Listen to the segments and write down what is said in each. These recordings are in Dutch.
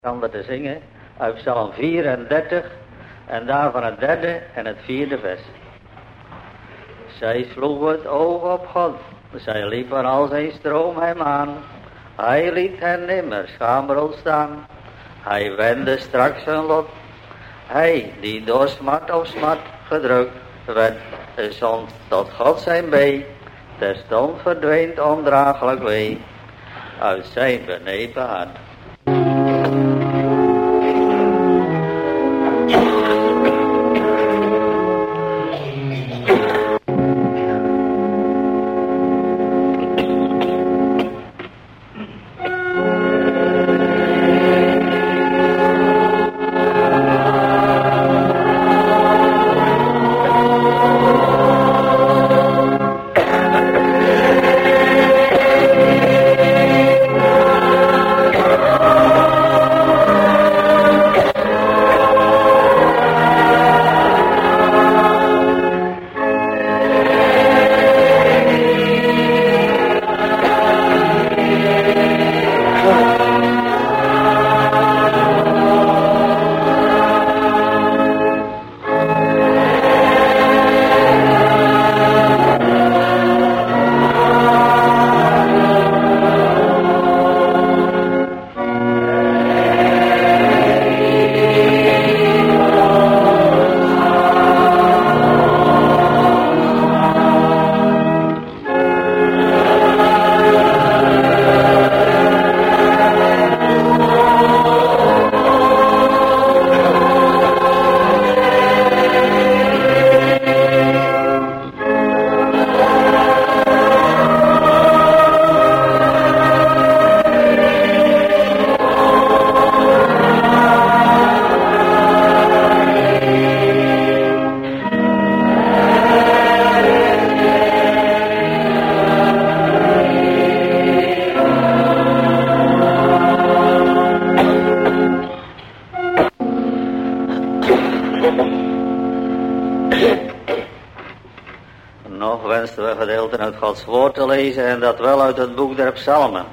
Ander te zingen uit Psalm 34 en daarvan het derde en het vierde vers. Zij sloeg het oog op God, zij liepen als een stroom hem aan. Hij liet hen nimmer schaamrood staan, hij wendde straks zijn lot. Hij die door smart op smart gedrukt werd, zond tot God zijn bee. Terstond verdween ondraaglijk wee uit zijn benepen hart. Nog wensten we gedeelten uit Gods woord te lezen en dat wel uit het boek der Psalmen.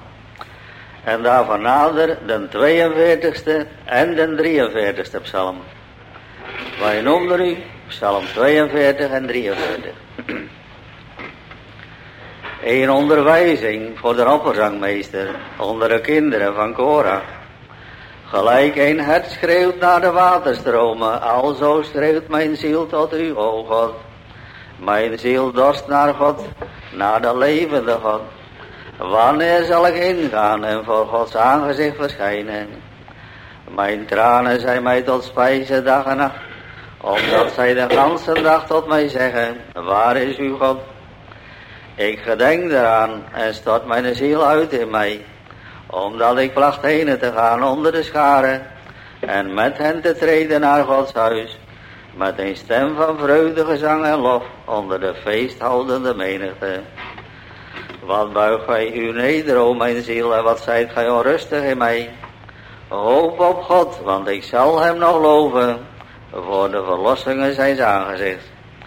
En daarvan nader de 42e en de 43e psalm. Wij noemen u psalm 42 en 43. Een onderwijzing voor de opperzangmeester onder de kinderen van Korach. Gelijk een hert schreeuwt naar de waterstromen, alzo schreeuwt mijn ziel tot u, o God. Mijn ziel dorst naar God, naar de levende God. Wanneer zal ik ingaan en voor Gods aangezicht verschijnen? Mijn tranen zijn mij tot spijze dag en nacht, omdat zij de ganse dag tot mij zeggen, waar is uw God? Ik gedenk eraan en stort mijn ziel uit in mij, omdat ik placht heen te gaan onder de scharen en met hen te treden naar Gods huis, met een stem van vreugde, gezang en lof onder de feesthoudende menigte. Wat buigt gij u neder, o mijn ziel, en wat zijt gij onrustig in mij? Hoop op God, want ik zal hem nog loven, voor de verlossingen zijns aangezichts.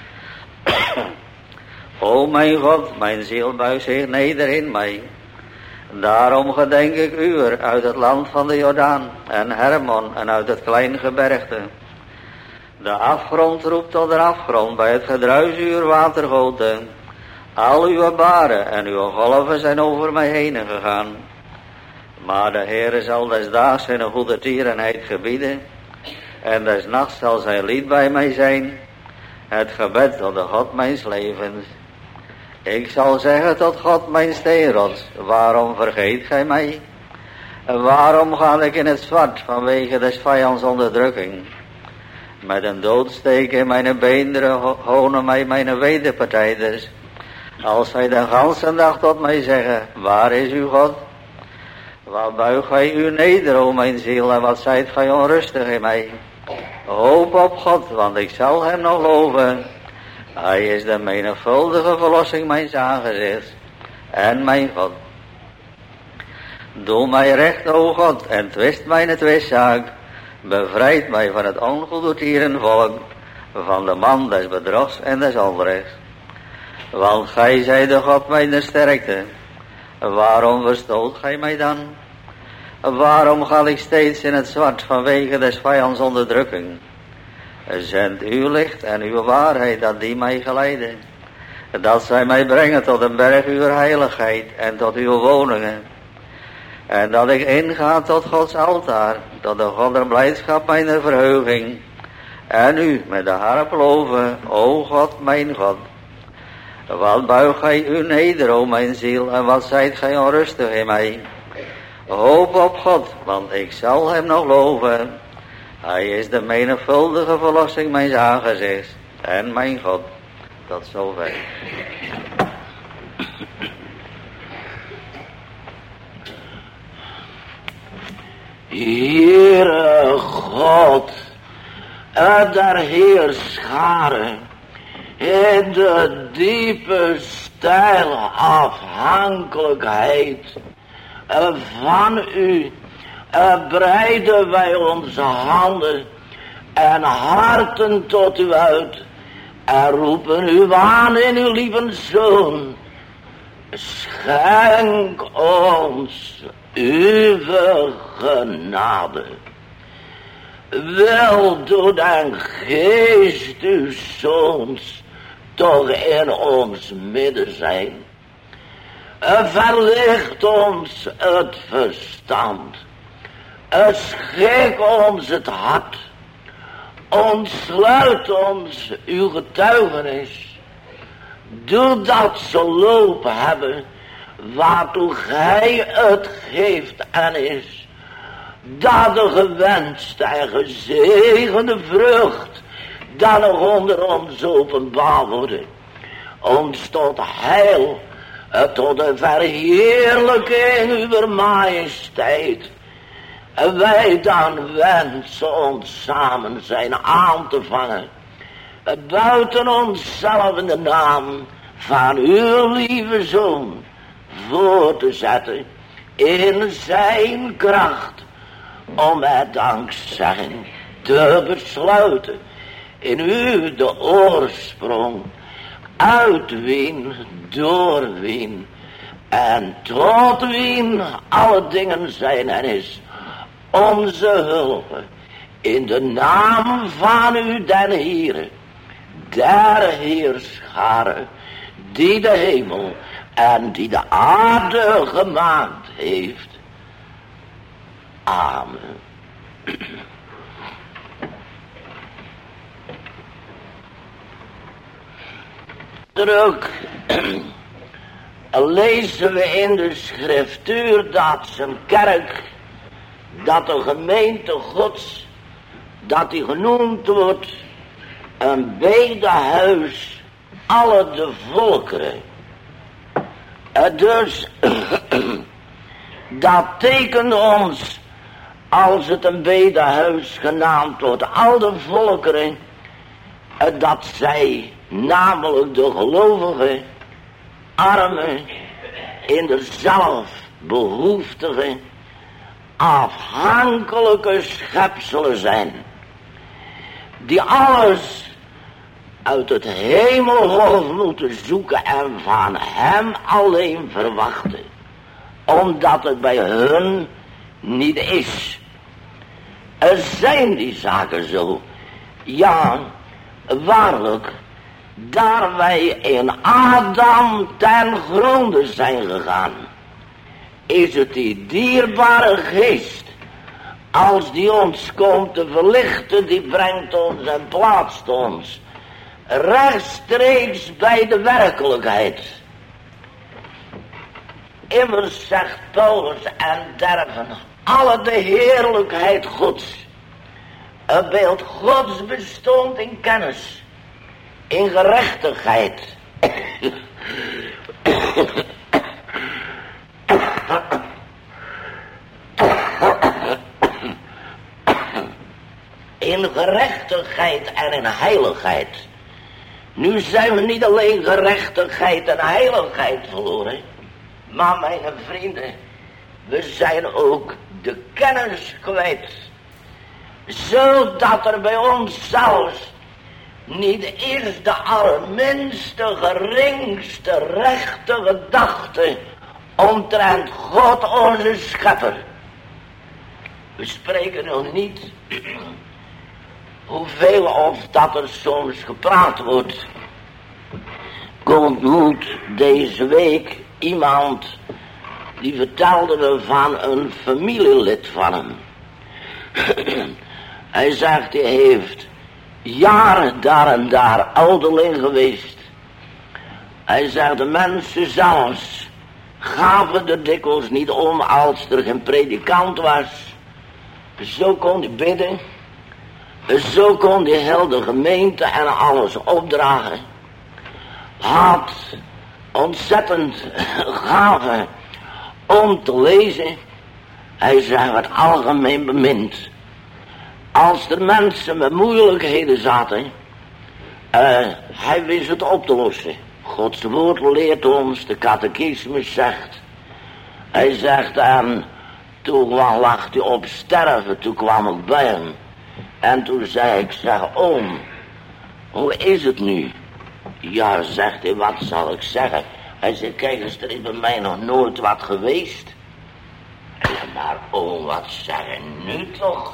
O mijn God, mijn ziel buigt zich neder in mij. Daarom gedenk ik uwer uit het land van de Jordaan en Hermon en uit het klein gebergte. De afgrond roept tot de afgrond bij het gedruis uw watergoten. Al uw baren en uw golven zijn over mij heen gegaan. Maar de Heere zal des daags zijn goede tierenheid gebieden, en des nachts zal zijn lied bij mij zijn, het gebed tot de God mijns levens. Ik zal zeggen tot God mijn steenrots, waarom vergeet gij mij? En waarom ga ik in het zwart vanwege des vijands onderdrukking? Met een doodsteek in mijn beenderen honen mij mijn wederpartijders, als zij de ganse dag tot mij zeggen, waar is uw God? Wat buigt gij u neder, o mijn ziel, en wat zijt gij onrustig in mij? Hoop op God, want ik zal hem nog loven. Hij is de menigvuldige verlossing mijns aangezichts en mijn God. Doe mij recht, o God, en twist mijn twistzaak. Bevrijd mij van het ongoedertieren volk, van de man des bedrogs en des onrechts. Want gij zijt de God mijner sterkte. Waarom verstoot gij mij dan? Waarom ga ik steeds in het zwart vanwege des vijands onderdrukking? Zend uw licht en uw waarheid dat die mij geleiden. Dat zij mij brengen tot een berg uw heiligheid en tot uw woningen. En dat ik inga tot Gods altaar, tot de God der blijdschap mijn verheuging. En u met de harp loven, o God, mijn God. Wat buig gij u neder, o mijn ziel, en wat zijt gij onrustig in mij? Hoop op God, want ik zal hem nog loven. Hij is de menigvuldige verlossing mijns aangezichts en mijn God. Tot zover. Heere God, der Heerscharen, in de diepe steile afhankelijkheid van u, breiden wij onze handen en harten tot u uit en roepen u aan in uw lieve Zoon. Schenk ons uw genade. Wel door den geest uw Zoons toch in ons midden zijn. Verlicht ons het verstand. Schik ons het hart. Ontsluit ons uw getuigenis. Doordat ze loop hebben waartoe gij het geeft en is. Dat de gewenste en gezegende vrucht dan nog onder ons openbaar worden. Ons tot heil, tot de verheerlijking uw majesteit. En wij dan wensen ons samen zijn aan te vangen. Buiten onszelf in de naam van uw lieve Zoon voor te zetten in zijn kracht. Om met dankzegging te besluiten in u de oorsprong, uit wien, door wien en tot wien alle dingen zijn en is. Onze hulp in de naam van u den Heere, der Heerscharen, die de hemel en die de aarde gemaakt heeft. Amen. Druk lezen we in de schriftuur dat zijn kerk, dat de gemeente Gods, dat die genoemd wordt een bedehuis alle de volkeren. Dus dat tekent ons, als het een bedehuis genaamd wordt, al de volkeren, dat zij, namelijk de gelovigen, armen, in de zelfbehoeftige, afhankelijke schepselen zijn, die alles uit het hemelhof moeten zoeken en van hem alleen verwachten, omdat het bij hun niet is. Zijn die zaken zo? Ja, waarlijk, daar wij in Adam ten gronde zijn gegaan, is het die dierbare geest, als die ons komt te verlichten, die brengt ons en plaatst ons rechtstreeks bij de werkelijkheid. Immers zegt Paulus, en derven alle de heerlijkheid Gods. Het beeld Gods bestond in kennis, in gerechtigheid, in gerechtigheid en in heiligheid. Nu zijn we niet alleen gerechtigheid en heiligheid verloren, maar mijn vrienden, we zijn ook de kennis kwijt. Zodat er bij ons zelfs niet eens de allerminste, geringste, rechte gedachte omtrent God onze schepper We spreken nog niet hoeveel of dat er soms gepraat wordt. Ik ontmoet deze week iemand die vertelde me van een familielid van hem. Hij zegt, hij heeft jaren daar en daar ouderling geweest. Hij zegt, de mensen zelfs gaven er dikwijls niet om als er geen predikant was. Zo kon hij bidden. Zo kon hij heel de gemeente en alles opdragen. Had ontzettend gave om te lezen. Hij zei, wat algemeen bemind. Als er mensen met moeilijkheden zaten, hij wist het op te lossen. Gods woord leert ons, de catechismus zegt. Hij zegt, en toen lag hij op sterven, toen kwam ik bij hem. En toen zei ik, zeg, oom, hoe is het nu? Ja, zegt hij, wat zal ik zeggen? Hij zei, kijk eens, er is bij mij nog nooit wat geweest. Ja, maar oom, wat zeg je nu toch?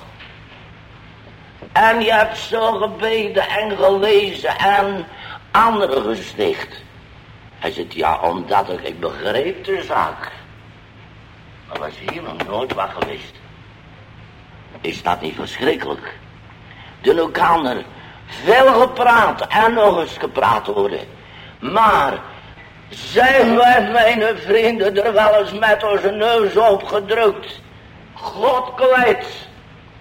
En je hebt zo gebeden en gelezen en anderen gesticht. Hij zegt, ja, omdat ik begreep de zaak. Maar was hier nog nooit wat geweest. Is dat niet verschrikkelijk? Er kan er veel gepraat en nog eens gepraat worden. Maar zijn wij, mijn vrienden, er wel eens met onze neus op gedrukt? God kwijt.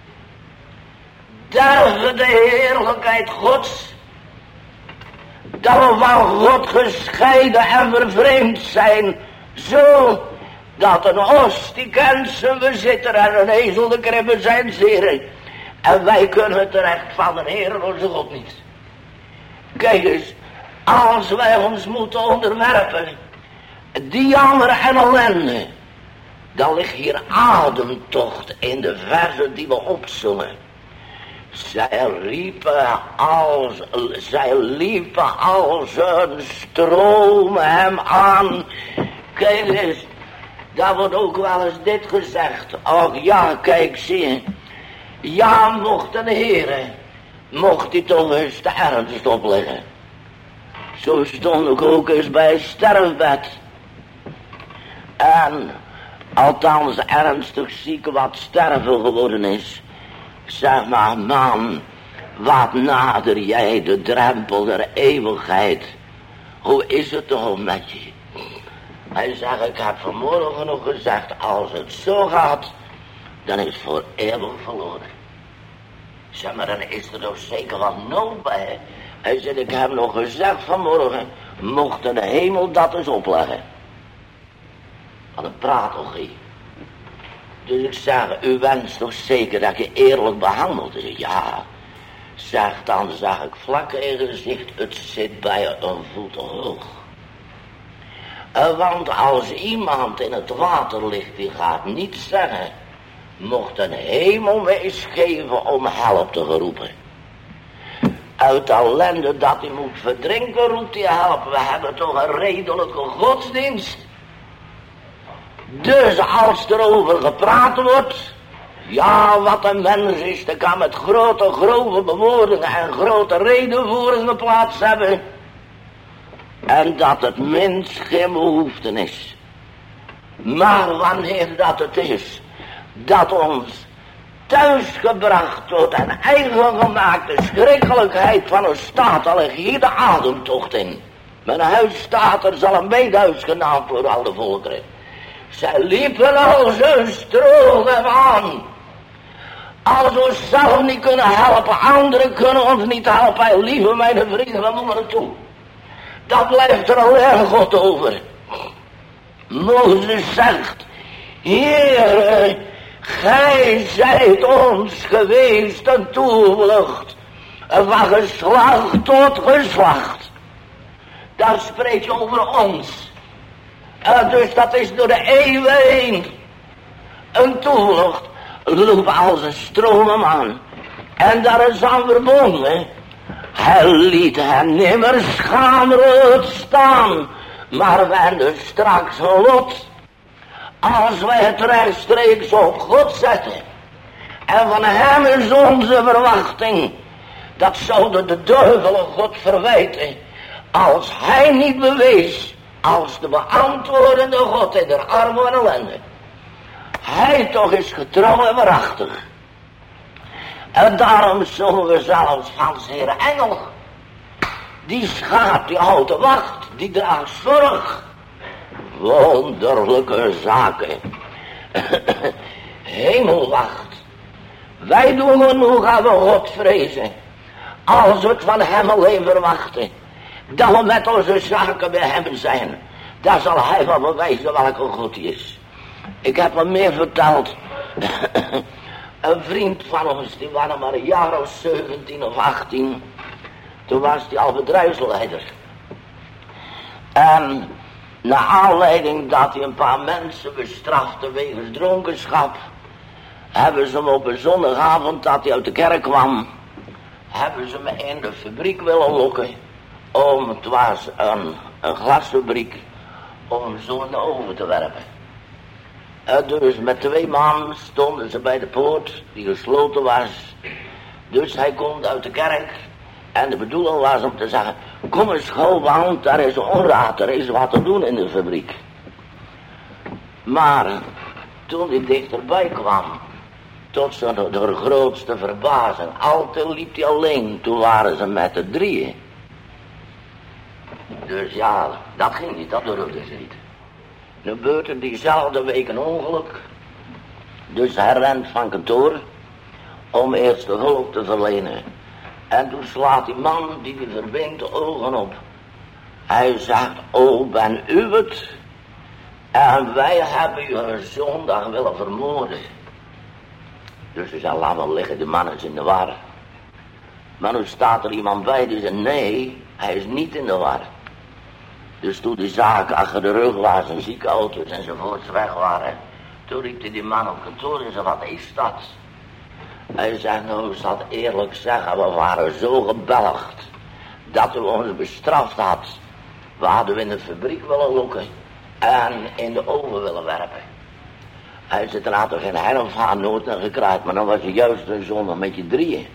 Derven de heerlijkheid Gods. Dat we van God gescheiden en vervreemd zijn. Zo dat een os die kent zijn bezitter en een ezel de kribben zijn zeren. En wij kunnen het recht van de Heer onze God niet. Kijk eens, als wij ons moeten onderwerpen, die jammer en ellende, dan ligt hier ademtocht in de verzen die we opzongen. Zij liepen als een stroom hem aan. Kijk eens, daar wordt ook wel eens dit gezegd. Och ja, kijk, zie je. Ja, mocht de Heere, mocht hij toch eens de ernst opleggen. Zo stond ik ook eens bij het sterfbed. En althans ernstig ziek wat sterven geworden is. Zeg maar, man, wat nader jij de drempel der eeuwigheid. Hoe is het toch met je? Hij zegt, ik heb vanmorgen nog gezegd, als het zo gaat, dan is het voor eeuwig verloren. Zeg maar, dan is er toch zeker wat nood bij. Hij zegt, ik heb nog gezegd vanmorgen, mocht de hemel dat eens opleggen. Wat een pratelgie. Dus ik zeg, u wenst toch zeker dat je eerlijk behandeld is? Ja, zeg, dan zag ik vlak in het gezicht, het zit bij een voet hoog. Want als iemand in het water ligt, die gaat niet zeggen, mocht een hemel me eens geven om help te geroepen. Uit ellende dat hij moet verdrinken, roept hij help. We hebben toch een redelijke godsdienst. Dus als er over gepraat wordt, ja, wat een mens is, dat kan met grote, grove bewoordingen en grote redenvoeringen plaats hebben. En dat het mens geen behoefte is. Maar wanneer dat het is, dat ons thuisgebracht tot een eigen gemaakte schrikkelijkheid van een staat, al ligt hier de ademtocht in. Mijn huis staat er, zal een bedehuis genaamd worden, al de volkeren. Zij liepen als een stroom aan. Als we zelf niet kunnen helpen, anderen kunnen ons niet helpen. Lieve mijn vrienden, we moeten er toe. Dan blijft er alleen God over. Mozes zegt, Heere, gij zijt ons geweest een toevlucht van geslacht tot geslacht. Daar spreekt je over ons. Dus dat is door de eeuwen heen een toevlucht. Loop als een stroom aan. En daar is aan verbonden. Hij liet hen nimmer schaamrood staan. Maar wende straks lot. Als wij het rechtstreeks op God zetten. En van hem is onze verwachting. Dat zouden de duivelen God verwijten. Als hij niet bewees. Als de beantwoordende God in de armen en ellende. Hij toch is getrouw en waarachtig. En daarom zullen we zelfs van Heere Engel. Die schaap, die houdt de wacht. Die draagt zorg. Wonderlijke zaken. Hemelwacht. Wij doen genoeg aan we God vrezen. Als we het van hem alleen verwachten. Dat we met onze zaken bij hem zijn. Daar zal hij wel bewijzen welke God hij is. Ik heb hem meer verteld. Een vriend van ons, die was maar een jaar of 17 of 18. Toen was hij al bedrijfsleider. En naar aanleiding dat hij een paar mensen bestrafte wegens dronkenschap, hebben ze hem op een zondagavond dat hij uit de kerk kwam, hebben ze me in de fabriek willen lokken. Het was een glasfabriek, om hem zo in de oven te werpen. Dus met 2 man stonden ze bij de poort die gesloten was. Dus hij komt uit de kerk. En de bedoeling was om te zeggen, kom eens gauw, want daar is onraad, er is wat te doen in de fabriek. Maar toen hij dichterbij kwam, tot zijn de grootste verbazing, altijd liep hij alleen, toen waren ze met de 3. Dus ja, dat ging niet, dat durfde ze niet. Nu gebeurt er diezelfde week een ongeluk. Dus hij rent van kantoor om eerst de hulp te verlenen. En toen slaat die man die verbindt de ogen op. Hij zegt, ben u het? En wij hebben u zondag willen vermoorden. Dus ze zei, laat maar liggen, de man is in de war. Maar nu staat er iemand bij die zegt, nee, hij is niet in de war. Dus toen die zaak achter de rug was en ziekenauto's enzovoorts weg waren, toen riep hij die man op kantoor en zei, wat is dat? Hij zegt, nou, ik zal het eerlijk zeggen, we waren zo gebelgd dat u ons bestraft had. We hadden in de fabriek willen lokken en in de oven willen werpen. Hij zegt, er had er geen helft van nooit naar gekraaid, maar dan was je juist een zondag met je 3.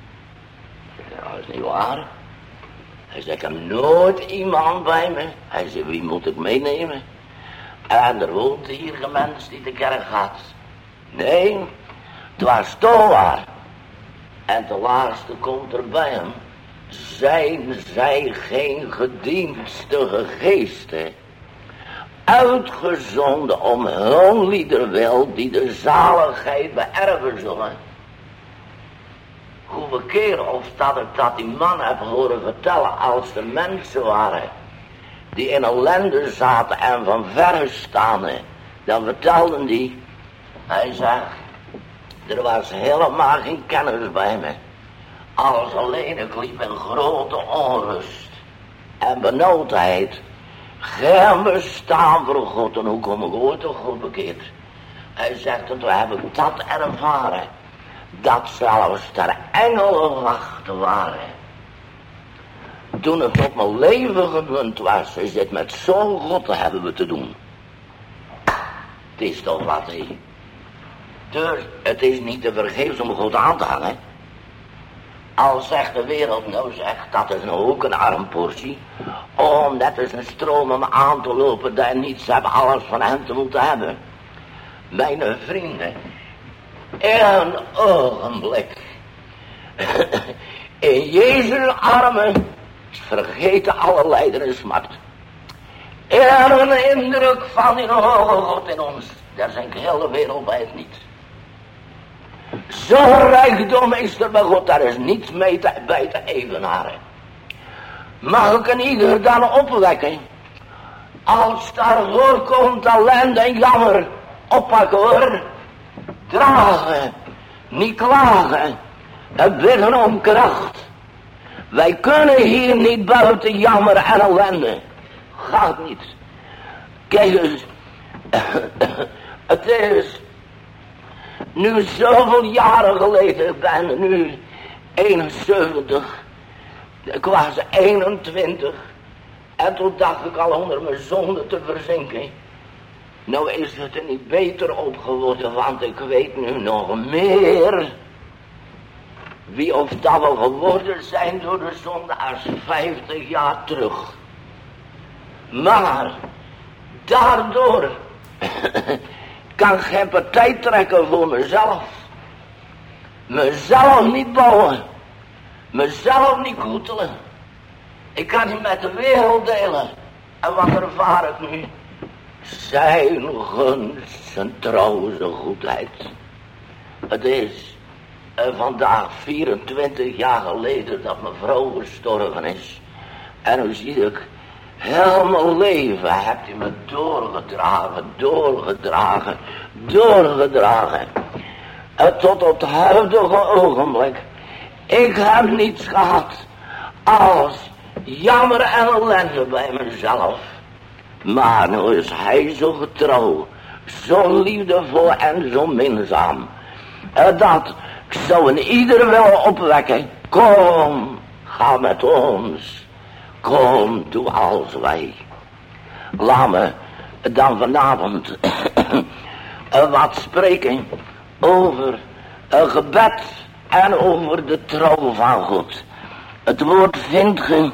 Dat is niet waar. Hij zegt, ik heb nooit iemand bij me. Hij zegt, wie moet ik meenemen? En er woont hier een mens die de kerk gaat. Nee, het was toch waar. En ten laatste komt er bij hem, zijn zij geen gedienstige geesten, uitgezonden om hun lieder wil, die de zaligheid beërven zullen. Hoeveel keer of dat ik dat die man heb horen vertellen, als er mensen waren die in ellende zaten en van verre staande, dan vertelden die, hij zegt, er was helemaal geen kennis bij me. Als alleen ik liep in grote onrust en benauwdheid. Geen bestaan voor God, en hoe kom ik ooit toch goed bekeerd? Hij zegt, en toen heb ik dat ervaren, dat zelfs ter engelen wachten waren. Toen het op mijn leven gemunt was, is dit met zo'n God te hebben we te doen. Het is toch wat, hé. Dus het is niet te vergeefs om God aan te hangen. Al zegt de wereld nou zegt, dat is nou ook een arm portie. Om net als een stroom om aan te lopen, daar niets hebben, alles van hen te moeten hebben. Mijn vrienden, in een ogenblik, in Jezus' armen, vergeten alle lijden en smart. In een indruk van die hoge God in ons, daar zijn heel de wereld bij het niet. Zo'n rijkdom is er bij God, daar is niets mee bij te evenaren. Mag ik een ieder dan opwekken? Als daar voorkomt ellende en jammer, oppakken hoor. Dragen, niet klagen, en bidden om kracht. Wij kunnen hier niet buiten jammer en ellende. Gaat niet. Kijk eens, het is nu zoveel jaren geleden, ik ben nu 71, ik was 21 en toen dacht ik al onder mijn zonde te verzinken. Nou is het er niet beter op geworden, want ik weet nu nog meer wie of dat we geworden zijn door de zondaars 50 jaar terug. Maar daardoor kan ik geen partij trekken voor mezelf. Mezelf niet bouwen. Mezelf niet koetelen. Ik kan niet met de wereld delen. En wat ervaar ik nu? Zijn gunst, zijn trouw, zijn goedheid. Het is vandaag 24 jaar geleden dat mijn vrouw gestorven is. En nu zie ik, heel mijn leven hebt hij me doorgedragen. En tot op het huidige ogenblik. Ik heb niets gehad als jammer en ellende bij mezelf. Maar nu is hij zo getrouw, zo liefdevol en zo minzaam. Dat ik zou een ieder willen opwekken. Kom, ga met ons. Kom, doe als wij. Laat me dan vanavond wat spreken over een gebed en over de trouw van God. Het woord vindt je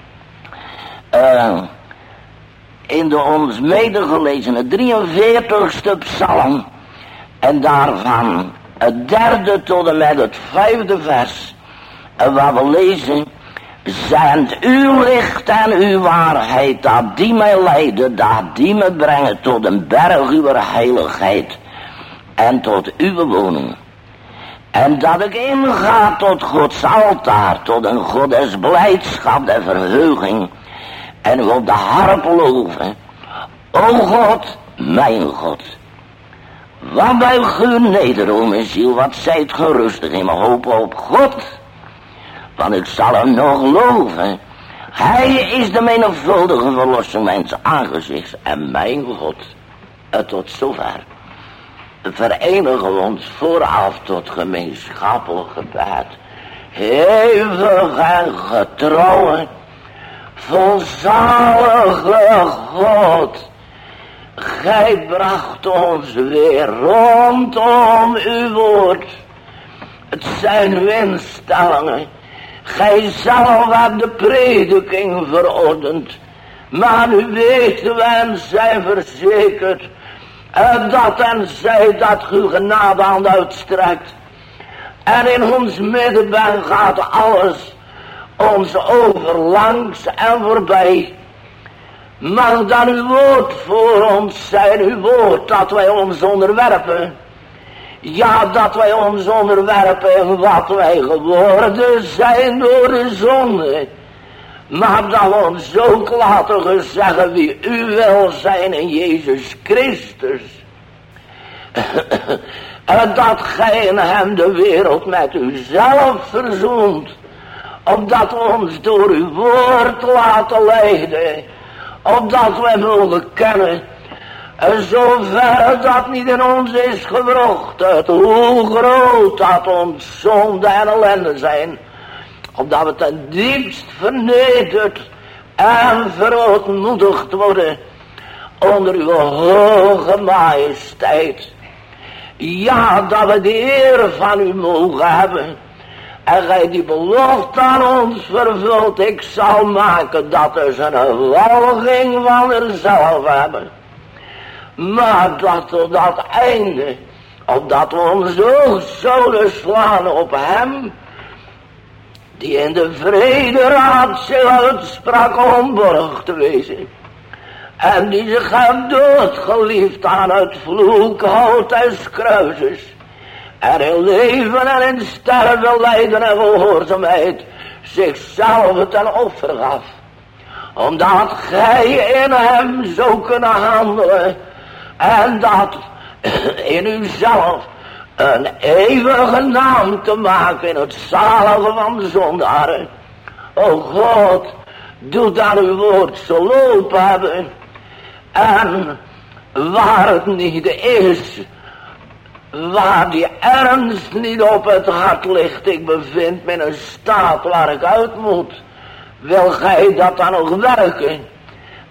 in de ons medegelezene 43ste psalm. En daarvan het 3e tot en met het 5e vers. Waar we lezen: Zend uw licht en uw waarheid, dat die mij leiden, dat die me brengen tot een berg uw heiligheid en tot uw woning. En dat ik inga tot Gods altaar, tot een God des blijdschap en verheuging, en u op de harp loven. O God, mijn God, wat buig u neder, o mijn ziel, wat zijt gerustig in mijn hoop op God. Want ik zal hem nog loven. Hij is de menigvuldige verlossing mijns aangezichts en mijn God. Tot zover verenigen we ons vooraf tot gemeenschappelijk gebed. Hevig en getrouwe, volzalige God. Gij bracht ons weer rondom uw woord. Het zijn winstellingen. Gij zelf hebt de prediking verordend. Maar nu weten we en zijn verzekerd dat en zij dat uw genade aan uitstrekt. En in ons middenbeen gaat alles ons over langs en voorbij. Mag dan uw woord voor ons zijn, uw woord dat wij ons onderwerpen. Ja, dat wij ons onderwerpen in wat wij geworden zijn door de zonde. Maar dat we ons ook laten zeggen wie u wil zijn in Jezus Christus. En dat gij in hem de wereld met uzelf verzoent. Opdat we ons door uw woord laten leiden. Opdat wij mogen kennen. En zover dat niet in ons is gewrocht, hoe groot dat ons zonde en ellende zijn. Opdat we ten diepst vernederd en verootmoedigd worden onder uw hoge majesteit. Ja, dat we de eer van u mogen hebben. En gij die belofte aan ons vervult, ik zal maken dat er een walging van erzelf hebben. Maar dat tot dat einde, opdat we ons oog zouden slaan op hem, die in de vrederaad zich uitsprak om borg te wezen, en die zich heeft doodgeliefd aan het vloekhout des kruises, en in leven en in sterven, lijden en gehoorzaamheid zichzelf ten offer gaf, omdat gij in hem zou kunnen handelen. En dat in uzelf een eeuwige naam te maken in het zalige van de zondaren. O God, doe dat uw woord zo lopen hebben. En waar het niet is, waar die ernst niet op het hart ligt, ik bevind me in een staat waar ik uit moet. Wil gij dat dan nog werken?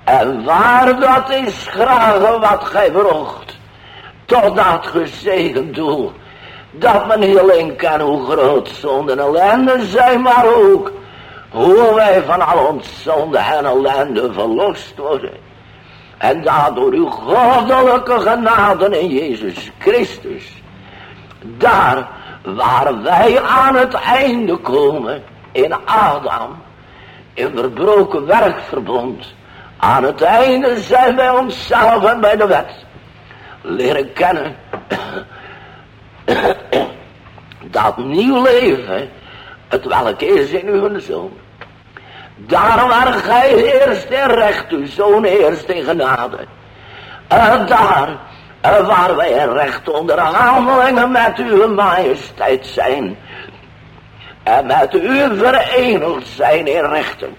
En waar dat is graag wat gij vrocht, tot dat gezegend doel, dat men niet alleen kan hoe groot zonde en ellende zijn, maar ook hoe wij van al ons zonde en ellende verlost worden. En daardoor uw goddelijke genade in Jezus Christus, daar waar wij aan het einde komen in Adam, in verbroken werkverbond, aan het einde zijn wij onszelf en bij de wet leren kennen dat nieuw leven, het welk is in uw Zoon. Daar waar gij eerst in recht, uw Zoon eerst in genade. Daar waar wij in recht onderhandelingen met uw majesteit zijn. En met u verenigd zijn in rechten.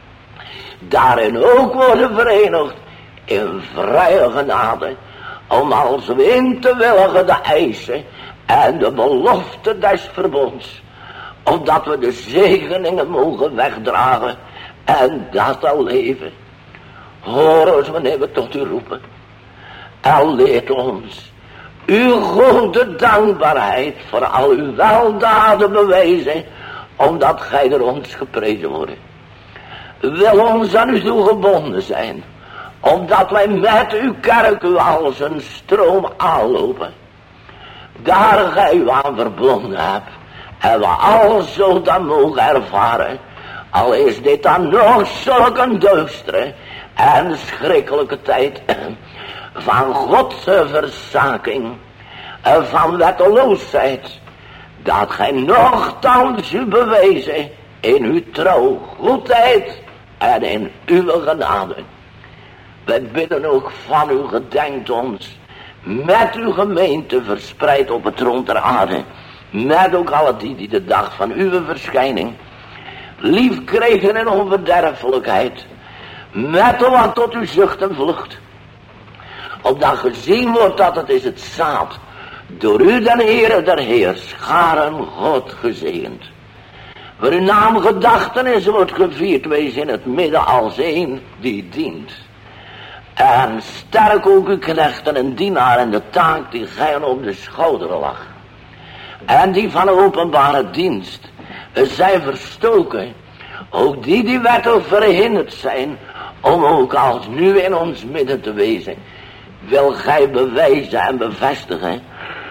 Daarin ook worden verenigd in vrije genade. Om als we in te willigen de eisen en de belofte des verbonds. Opdat we de zegeningen mogen wegdragen. En dat al leven. Hoor ons wanneer we tot u roepen. En leert ons uw grote dankbaarheid voor al uw weldaden bewijzen. Omdat gij door ons geprezen wordt. Wil ons aan u toe gebonden zijn. Omdat wij met uw kerk u als een stroom aanlopen. Daar gij u aan verbonden hebt. En we al zo dan mogen ervaren. Al is dit dan nog zulke duistere en schrikkelijke tijd van Gods verzaking, van wetteloosheid, dat gij nogthans u bewezen in uw trouw, goedheid en in uw genade. Wij bidden ook van u, gedenkt ons met uw gemeente verspreid op het rond der aarde, met ook alle die de dag van uw verschijning lief kregen in onverderfelijkheid, met wat tot uw zucht en vlucht. Opdat gezien wordt dat het is het zaad, door u den Heere der Heerscharen God gezegend. Voor uw naam gedachtenis wordt gevierd, wees in het midden als een die dient. En sterk ook uw knechten en dienaar en de taak die gij op de schouder lag. En die van de openbare dienst zijn verstoken. Ook die wetten verhinderd zijn. Om ook als nu in ons midden te wezen. Wil gij bewijzen en bevestigen.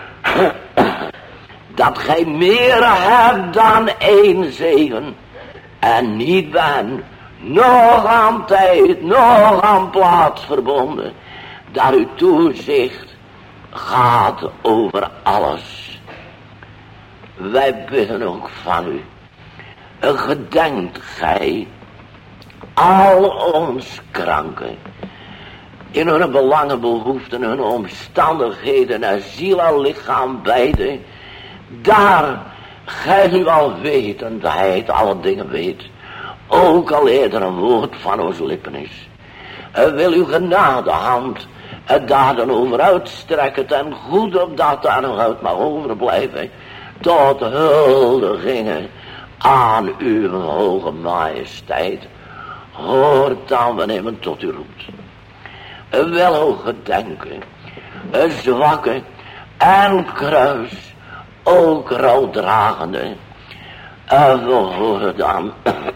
Dat gij meer hebt dan één zegen. En niet ben nog aan tijd, nog aan plaats verbonden. Dat uw toezicht gaat over alles. Wij bidden ook van u. Gedenkt gij al ons kranken. In hun belangen, behoeften, hun omstandigheden en ziel en lichaam beide. Daar gij nu al wetendheid, alle dingen weet. Ook al eerder een woord van onze lippen is. Wil uw genadehand daar dan over uitstrekken ten goede opdat daar nog uit mag overblijven. Tot huldigingen aan uw hoge majesteit. Hoort dan wanneer men tot u roept. Wel ook gedenken, zwakke en kruis, ook rouwdragende. We horen dan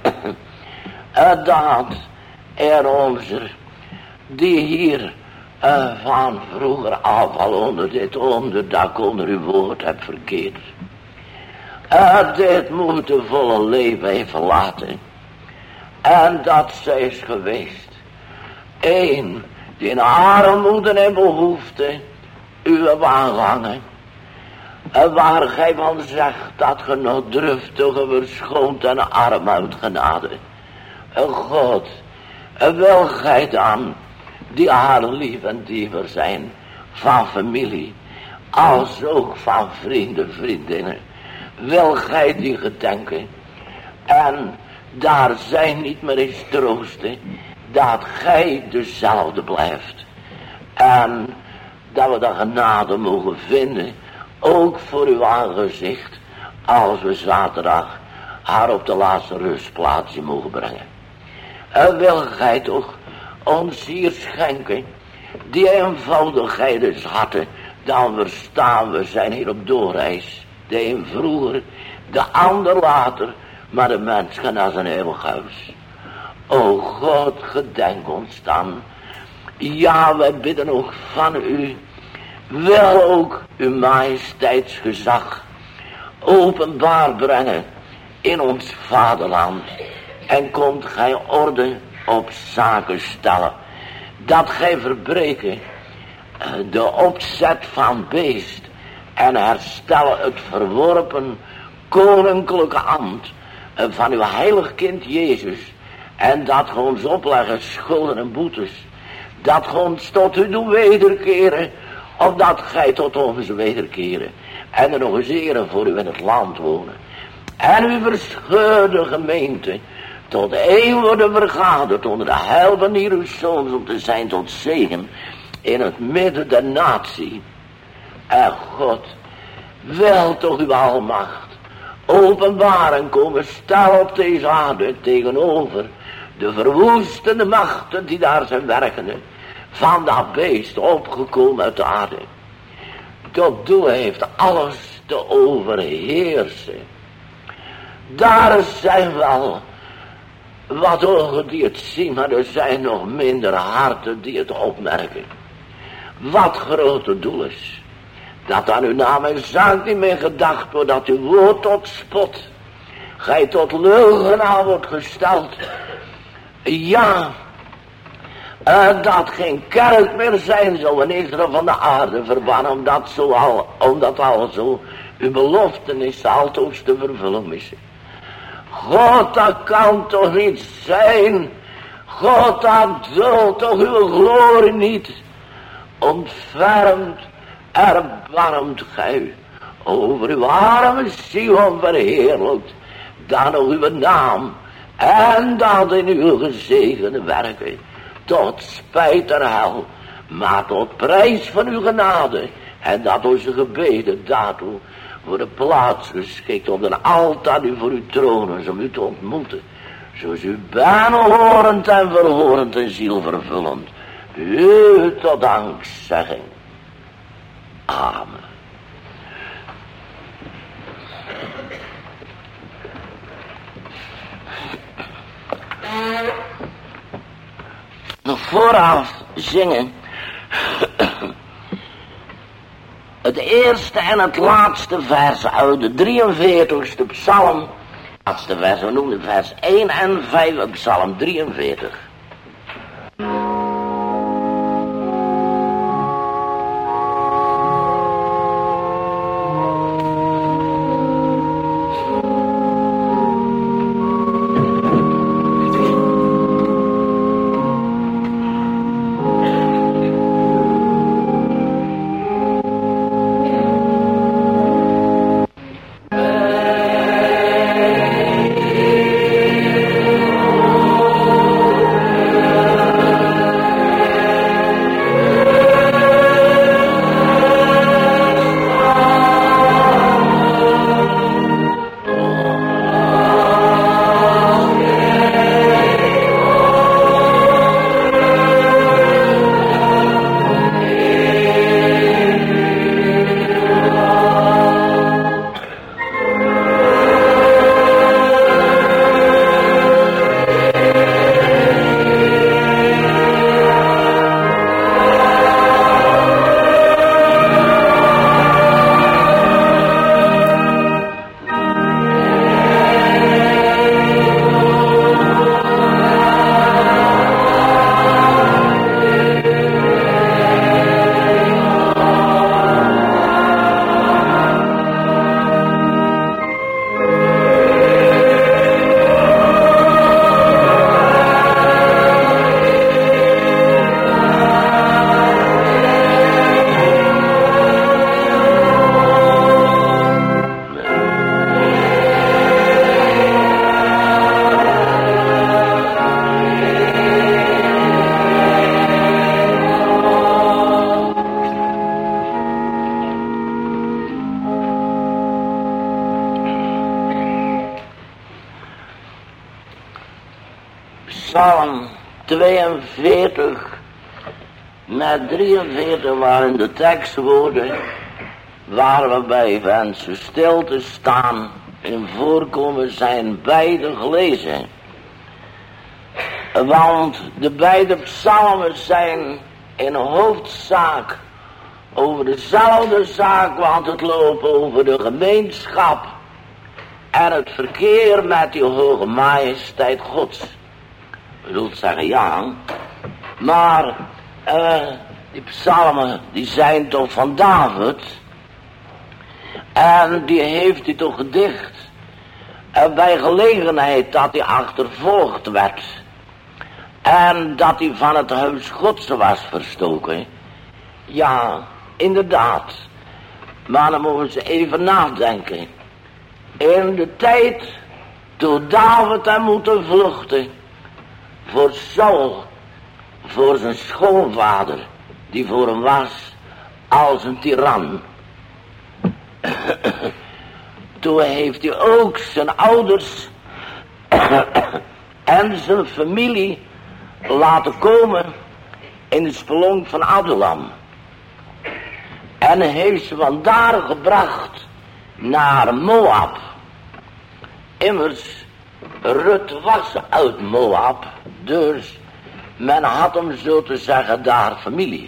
dat er onze, die hier van vroeger af al onder dit onderdak onder uw woord heb verkeerd. Dit moet de volle leven even laten. En dat zij is geweest. Eén die in armoede en behoefte u aanhangen. En waar gij van zegt dat ge nog druftige, verschoond en arm uit genade. En God, wil gij dan die haar lief en diever zijn van familie, als ook van vrienden, vriendinnen. Wil gij die gedenken. En daar zijn niet meer eens troosten. Dat gij dezelfde blijft. En dat we de genade mogen vinden. Ook voor uw aangezicht. Als we zaterdag haar op de laatste rustplaatsje mogen brengen. En wil gij toch ons hier schenken. Die eenvoudigheid is harten. Dan verstaan we zijn hier op doorreis. De een vroeger, de ander later. Maar de mens gaat naar zijn eeuwig huis. O God, gedenk ons dan. Ja, wij bidden ook van u. Wil ook uw majesteitsgezag openbaar brengen in ons vaderland. En komt gij orde op zaken stellen. Dat gij verbreken de opzet van beest. En herstellen het verworpen koninklijke ambt van uw heilig kind Jezus. En dat ge ons opleggen schulden en boetes. Dat ge ons tot u doet wederkeren. Of dat gij tot ons wederkeren. En er nog eens ere voor u in het land wonen. En u verscheurde gemeente tot één worden vergaderd onder de heilbanier uw zoons om te zijn tot zegen in het midden der natie. En God, wel toch uw almacht, openbaar en komen stel op deze aarde tegenover de verwoestende machten die daar zijn werkende, van dat beest opgekomen uit de aarde. Tot doel heeft alles te overheersen. Daar zijn wel wat ogen die het zien, maar er zijn nog minder harten die het opmerken. Wat grote doel is, dat aan uw naam en zaak niet meer gedacht wordt, dat uw woord tot spot, gij tot leugenaar wordt gesteld. Ja, dat geen kerk meer zijn zal in Israël van de aarde verbannen, omdat al zo uw beloftenis altoos te vervullen missen. God, dat kan toch niet zijn. God, dat zult toch uw glorie niet. Ontfermt, erbarmt gij over uw arme Sion verheerlijkt, dan nog uw naam en dat in uw gezegende werken, tot spijt der hel, maar tot prijs van uw genade, en dat onze gebeden daartoe worden plaats geschikt op een altaar u voor uw troon is om u te ontmoeten, zoals u bijnehorend en verhorend en zielvervullend u tot dank zeggen. Amen. Nog vooraf zingen het eerste en het laatste vers uit de 43ste psalm. Laatste vers, we noemen vers 1 en 5 psalm 43. Psalm 42 met 43 waren de tekstwoorden waar we bij wensen stil te staan in voorkomen zijn beide gelezen. Want de beide psalmen zijn in hoofdzaak over dezelfde zaak, want het loopt over de gemeenschap en het verkeer met die hoge majesteit Gods. Je zult zeggen ja, maar die psalmen die zijn toch van David en die heeft hij toch gedicht bij gelegenheid dat hij achtervolgd werd en dat hij van het huis Gods was verstoken. Ja, inderdaad. Maar dan moeten ze even nadenken. In de tijd toen David hem moeten vluchten voor Saul, voor zijn schoonvader, die voor hem was als een tiran. Toen heeft hij ook zijn ouders en zijn familie laten komen in de spelonk van Adullam. En heeft ze vandaar gebracht naar Moab. Immers, Rut was uit Moab, dus men had hem zo te zeggen daar familie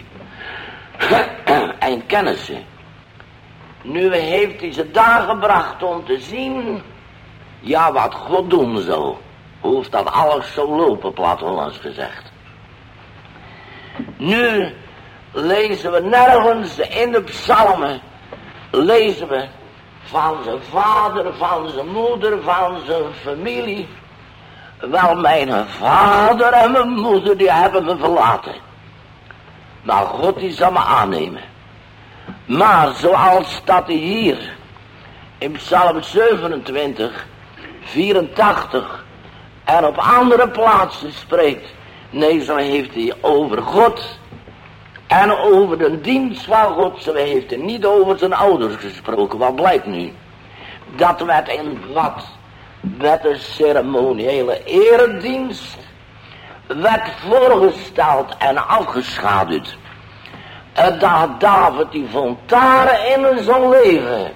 en kennissen. Nu heeft hij ze daar gebracht om te zien, ja, wat God doen zou. Hoeft dat alles zo lopen, plat Hollands gezegd. Nu lezen we nergens in de psalmen, lezen we van zijn vader, van zijn moeder, van zijn familie. Wel, mijn vader en mijn moeder, die hebben me verlaten. Maar God die zal me aannemen. Maar zoals dat hij hier in Psalm 27, 84 en op andere plaatsen spreekt. Nee, zo heeft hij over God en over de dienst van God. Zo heeft hij niet over zijn ouders gesproken. Wat blijkt nu? Dat werd in wat? Met een ceremoniële eredienst werd voorgesteld en afgeschaduwd. Dat David die vond daarin zijn leven,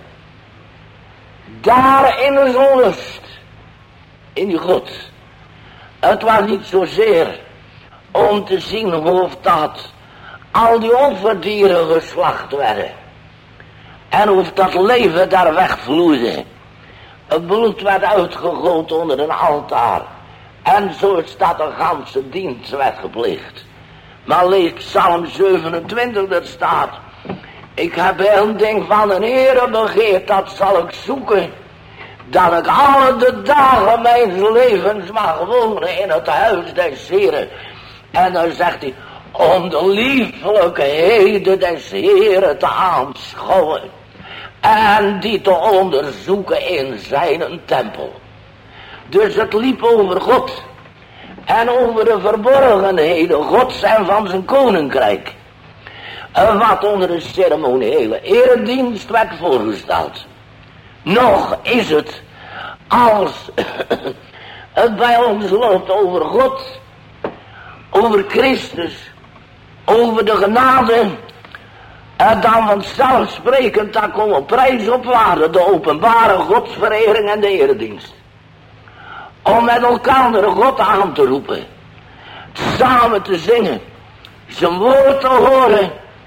daarin zijn lust, in die God. Het was niet zozeer om te zien hoe dat al die offerdieren geslacht werden. En hoe dat leven daar wegvloeide. Het bloed werd uitgegoten onder een altaar. En zo is dat de ganse dienst werd gepleegd. Maar lees Psalm 27, daar staat: ik heb een ding van de Heere begeerd, dat zal ik zoeken. Dat ik alle de dagen mijn levens mag wonen in het huis des Heeren. En dan zegt hij, om de lieflijkheden des Heeren te aanschouwen. En die te onderzoeken in zijn tempel. Dus het liep over God. En over de verborgenheden Gods en van zijn koninkrijk. Wat onder de ceremoniële eredienst werd voorgesteld. Nog is het, als het bij ons loopt over God, over Christus, over de genade, dan vanzelfsprekend, dan komen prijs op waarde, de openbare godsverering en de eredienst. Om met elkaar de God aan te roepen, samen te zingen, zijn woord te horen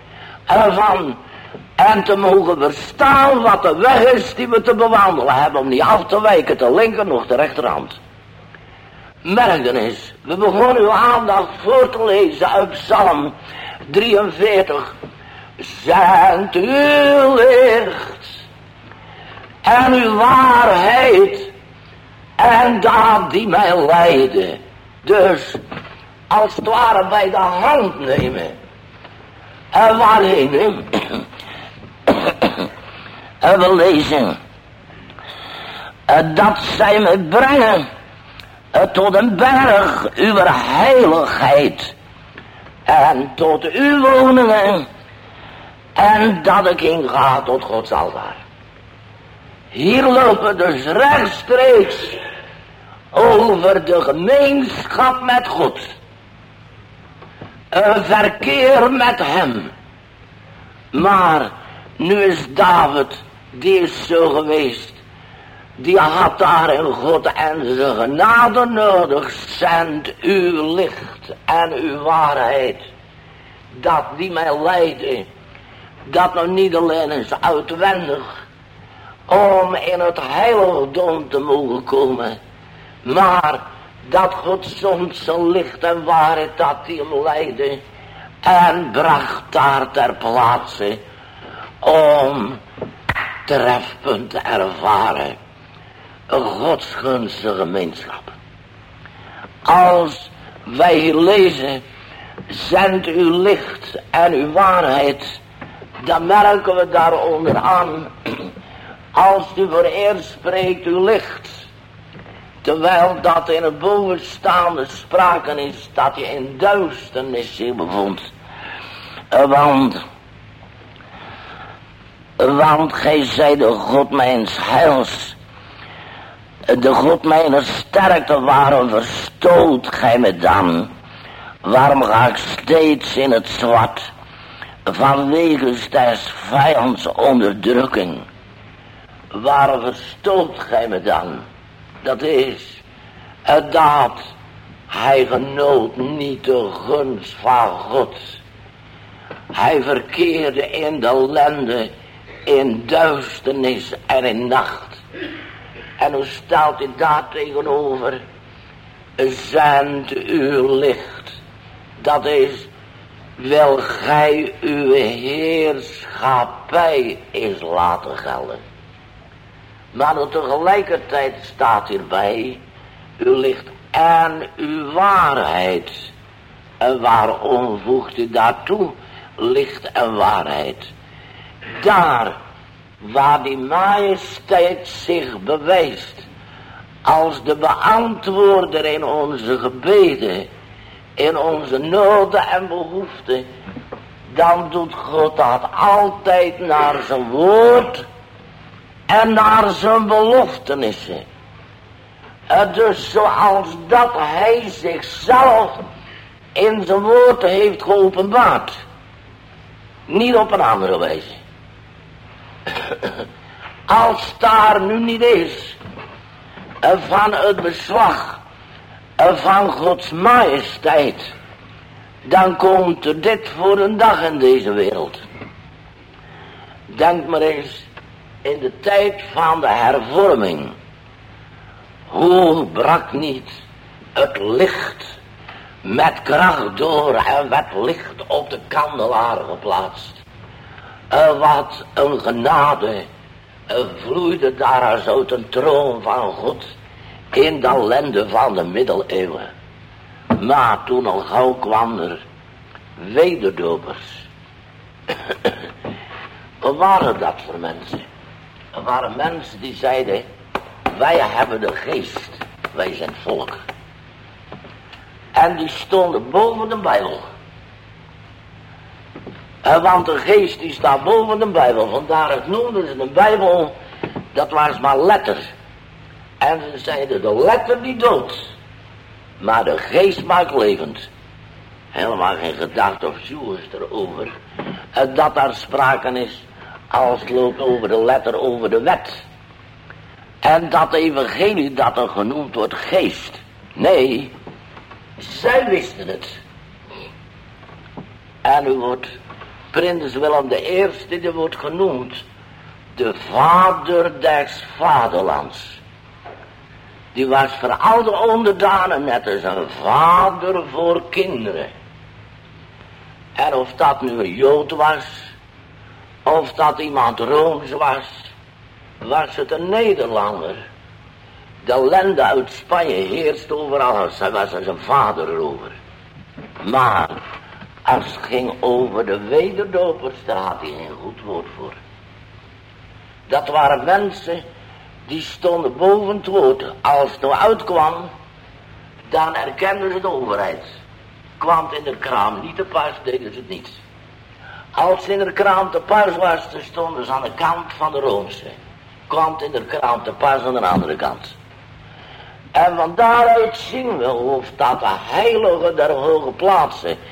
en te mogen verstaan wat de weg is die we te bewandelen hebben, om niet af te wijken, te linker nog de rechterhand. Merken eens, we begonnen uw aandacht voor te lezen uit Psalm 43. Zend uw licht en uw waarheid en dat die mij leiden. Dus als het ware bij de hand nemen. En waarheen? En we lezen dat zij mij brengen tot een berg uw heiligheid en tot uw woningen en dat ik inga tot Gods altaar. Hier lopen dus rechtstreeks over de gemeenschap met God. verkeer met hem. Maar nu is David, die is zo geweest. Die had daar in God en zijn genade nodig. Zend uw licht en uw waarheid. Dat die mij leiden. Dat nog niet alleen is uitwendig. Om in het heiligdom te mogen komen. Maar dat God soms zijn licht en waarheid dat die hem leidde. En bracht daar ter plaatse. Om trefpunt te ervaren. Een godsgunstige gemeenschap. Als wij hier lezen. Zend uw licht en uw waarheid. Dan merken we daaronder aan. Als u voor eerst spreekt uw licht. Terwijl dat in het bovenstaande sprake is. Dat je in duisternis zich bevond. Want gij zijt de God mijns heils. De God mijner sterkte, waarom verstoot gij me dan? Waarom ga ik steeds in het zwart? Vanwege des vijands onderdrukking. Waarom verstoot gij me dan? Dat is dat hij genoot niet de gunst van God. Hij verkeerde in de lende, in duisternis en in nacht. En hoe stelt hij daar tegenover? Zend uw licht. Dat is, wil gij uw heerschappij is laten gelden. Maar tegelijkertijd staat hierbij, uw licht en uw waarheid. En waarom voegt u daartoe licht en waarheid? Daar waar die majesteit zich bewijst als de beantwoorder in onze gebeden, in onze noden en behoeften, dan doet God dat altijd naar zijn woord en naar zijn beloftenissen. Dus zoals dat hij zichzelf in zijn woord heeft geopenbaard. Niet op een andere wijze. Als daar nu niet is van het beslag van Gods majesteit, dan komt er dit voor een dag in deze wereld. Denk maar eens in de tijd van de hervorming. Hoe brak niet het licht met kracht door en werd licht op de kandelaar geplaatst. Wat een genade vloeide daar als uit een troon van God in de lende van de middeleeuwen. Maar toen al gauw kwam er wederdopers. Wat waren dat voor mensen? Er waren mensen die zeiden, wij hebben de geest, wij zijn volk. En die stonden boven de Bijbel. Want de geest die staat boven de Bijbel. Vandaar het noemden ze de Bijbel. Dat was maar letter. En ze zeiden de letter die doodt. Maar de geest maakt levend. Helemaal geen gedachte of zoers erover. Dat daar sprake is. Als het loopt over de letter over de wet. En dat evangelie dat er genoemd wordt geest. Nee. Zij wisten het. En u wordt Prins Willem I, die wordt genoemd de vader des vaderlands. Die was voor al de onderdanen net als een vader voor kinderen. En of dat nu een Jood was, of dat iemand Rooms was het een Nederlander. De lende uit Spanje heerst overal, zij was als een vader erover. Maar als het ging over de wederdopers, daar had hij geen goed woord voor. Dat waren mensen die stonden boven het woord. Als het nou uitkwam, dan erkenden ze de overheid. Kwam het in de kraam niet te pas, deden ze het niet. Als het in de kraam te pas was, dan stonden ze aan de kant van de Roomse. Kwam het in de kraam te pas aan de andere kant. En van daaruit zien we of dat de heilige der hoge plaatsen,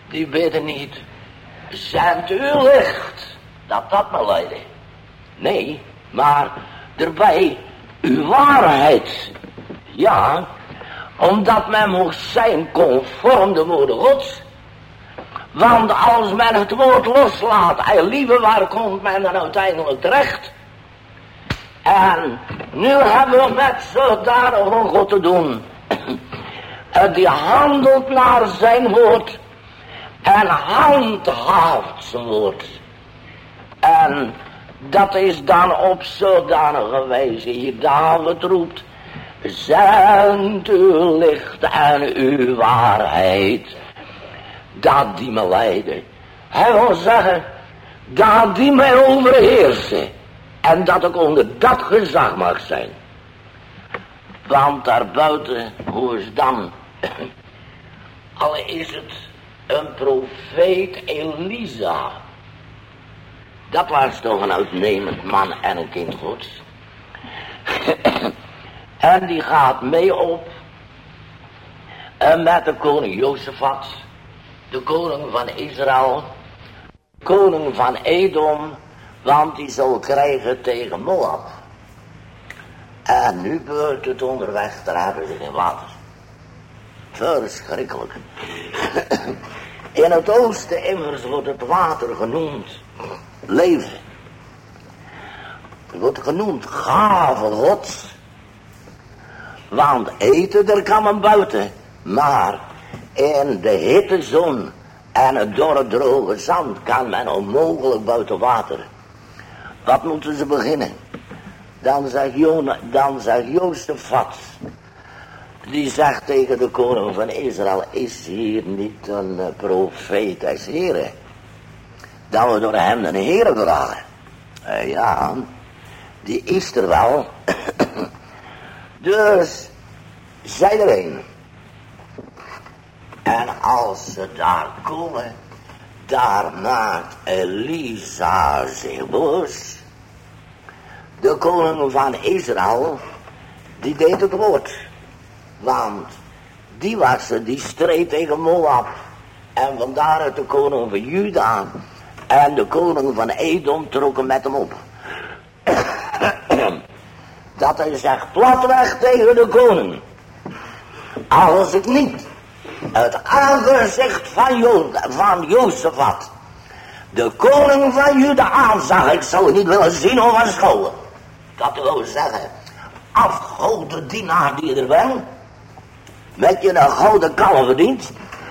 die bidden niet, zendt uw licht, dat me leidde. Nee, maar erbij uw waarheid. Ja, omdat men moest zijn conform de woorden Gods. Want als men het woord loslaat, en lieve, waar komt men dan uiteindelijk terecht? En nu hebben we met zodanig van God te doen. Die handelt naar zijn woord. En handhaaft zijn woord. En dat is dan op zodanige wijze hier David roept. Zend uw licht en uw waarheid. Dat die me leiden. Hij wil zeggen, dat die mij overheersen. En dat ik onder dat gezag mag zijn. Want daarbuiten, hoe is dan? Al is het een profeet Elisa. Dat was toch een uitnemend man en een kind Gods. En die gaat mee op. En met de koning Jozefat. De koning van Israël. De koning van Edom. Want die zal krijgen tegen Moab. En nu gebeurt het onderweg, daar hebben ze geen water. Verschrikkelijk. In het oosten immers wordt het water genoemd leven. Het wordt genoemd gave Gods. Want eten, daar kan men buiten. Maar in de hittezon en het dorre droge zand kan men onmogelijk buiten water. Wat moeten ze beginnen? Dan zegt Jozefat, die zegt tegen de koning van Israël, is hier niet een profeet des Heren? Dat we door hem een Heren vragen. Ja, die is er wel. Dus, zij erheen. En als ze daar komen, daar maakt Elisa zich boos. De koning van Israël, die deed het woord. Want die streed tegen Moab. En vandaaruit de koning van Juda en de koning van Edom trokken met hem op. Dat hij zegt platweg tegen de koning. Als ik niet het aangezicht van Jozefat, de koning van Juda aanzag, ik zou het niet willen zien of aanschouwen. Dat wil zeggen, afgoden dienaar die je er bent, met je een gouden kalf verdient.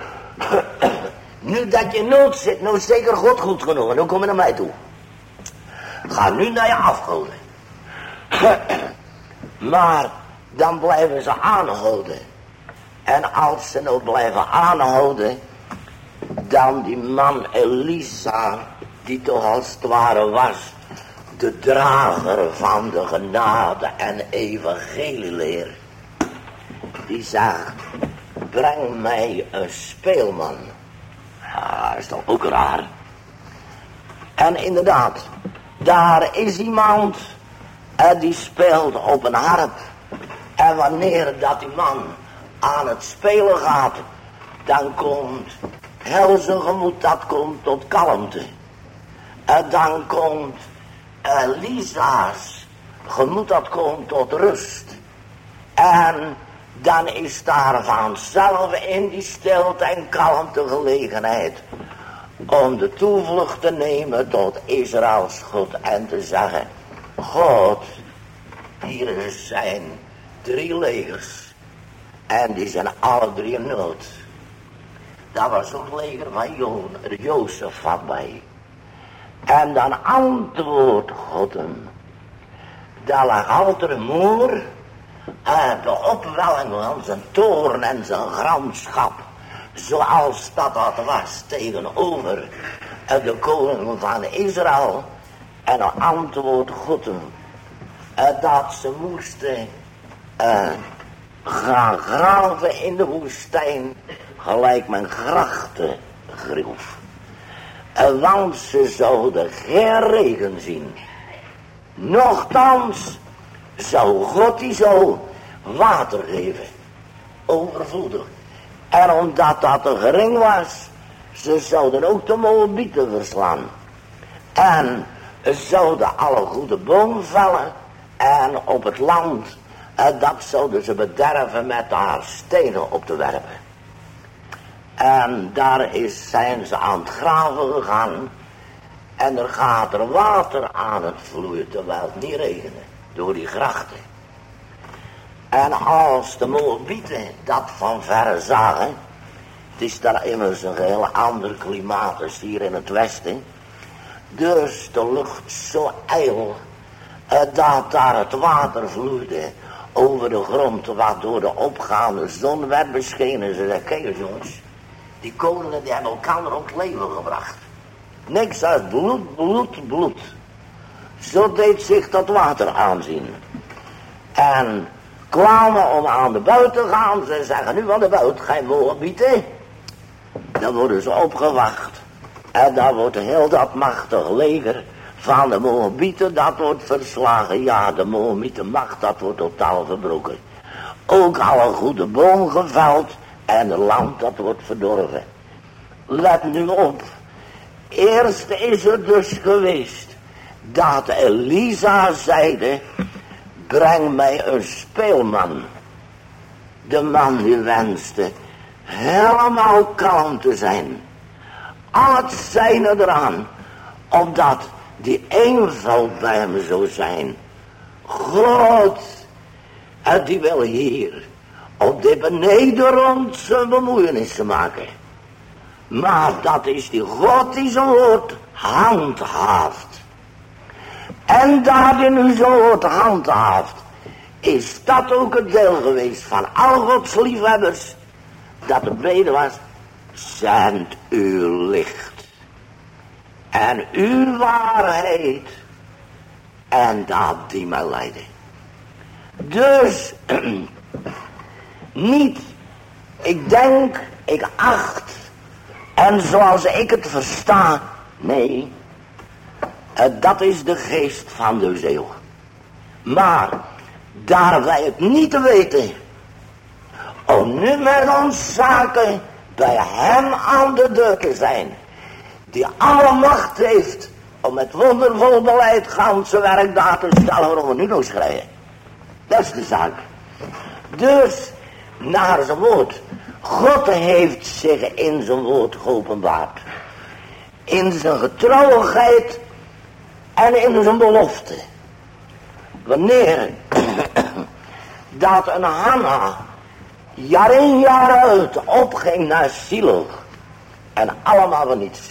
Nu dat je nood zit, nou is zeker God goed genoeg, dan kom je naar mij toe. Ga nu naar je afgoden. Maar dan blijven ze aanhouden. En als ze nou blijven aanhouden, dan die man Elisa, die toch als het ware was de drager van de genade en evangelieleer, die zegt, breng mij een speelman. Ja, dat is toch ook raar. En inderdaad, daar is iemand die speelt op een harp. En wanneer dat die man aan het spelen gaat, dan komt heel zijn gemoed, dat komt tot kalmte. En dan komt Elisa's gemoed, dat komt tot rust. En dan is daar vanzelf in die stilte en kalmte gelegenheid om de toevlucht te nemen tot Israëls God en te zeggen, God, hier zijn 3 legers en die zijn alle 3 in nood. Daar was ook leger van Jozefat bij. En dan antwoordt God hem. Daar lag altijd een moer. De opwelling van zijn toorn en zijn gramschap. Zoals dat was tegenover de koning van Israël. En dan antwoordt God hem. Dat ze moesten gaan graven in de woestijn. Gelijk men grachten groef. Want ze zouden geen regen zien. Nochtans zou God die zo water geven. Overvloedig. En omdat dat te gering was, Ze zouden ook de Moabieten verslaan. En zouden alle goede bomen vellen. En op het land, dat zouden ze bederven met daar stenen op te werpen. En daar zijn ze aan het graven gegaan. En er gaat er water aan het vloeien terwijl het niet regende. Door die grachten. En als de Moabieten dat van verre zagen. Het is daar immers een heel ander klimaat als hier in het westen. Dus de lucht zo ijl. Dat daar het water vloeide over de grond. Wat door de opgaande zon werd beschenen. Ze zeggen, kijk eens jongens. Die koningen die hebben elkaar om het leven gebracht. Niks uit bloed, bloed, bloed. Zo deed zich dat water aanzien. En kwamen om aan de buit te gaan. Ze zeggen nu van de buit, geen Moabieten. Dan worden ze opgewacht. En dan wordt heel dat machtige leger van de Moabieten, dat wordt verslagen. Ja, de Moabieten macht, dat wordt totaal verbroken. Ook alle goede boom geveld. En het land, dat wordt verdorven. Let nu op. Eerst is het dus geweest dat Elisa zeide, breng mij een speelman. De man die wenste helemaal kalm te zijn. Al het zijne eraan, opdat die eenvoud bij hem zou zijn. God, en die wil hier op dit beneden zijn bemoeienissen maken. Maar dat is die God die zijn woord handhaaft. En daar hij nu zijn woord handhaaft, is dat ook het deel geweest van al Gods liefhebbers. Dat de bede was, zend uw licht. En uw waarheid. En dat die mij leiden. Dus, niet, ik denk, ik acht, en zoals ik het versta, nee, dat is de geest van de ziel. Maar, daar wij het niet weten, om nu met ons zaken bij hem aan de deur te zijn, die alle macht heeft om met wondervol beleid ganse werk daar te stellen waarom we nu nog schrijven. Dat is de zaak. Dus, naar zijn woord. God heeft zich in zijn woord geopenbaard. In zijn getrouwigheid en in zijn belofte. Wanneer dat een Hanna jaar in jaar uit opging naar Silo. En allemaal voor niets.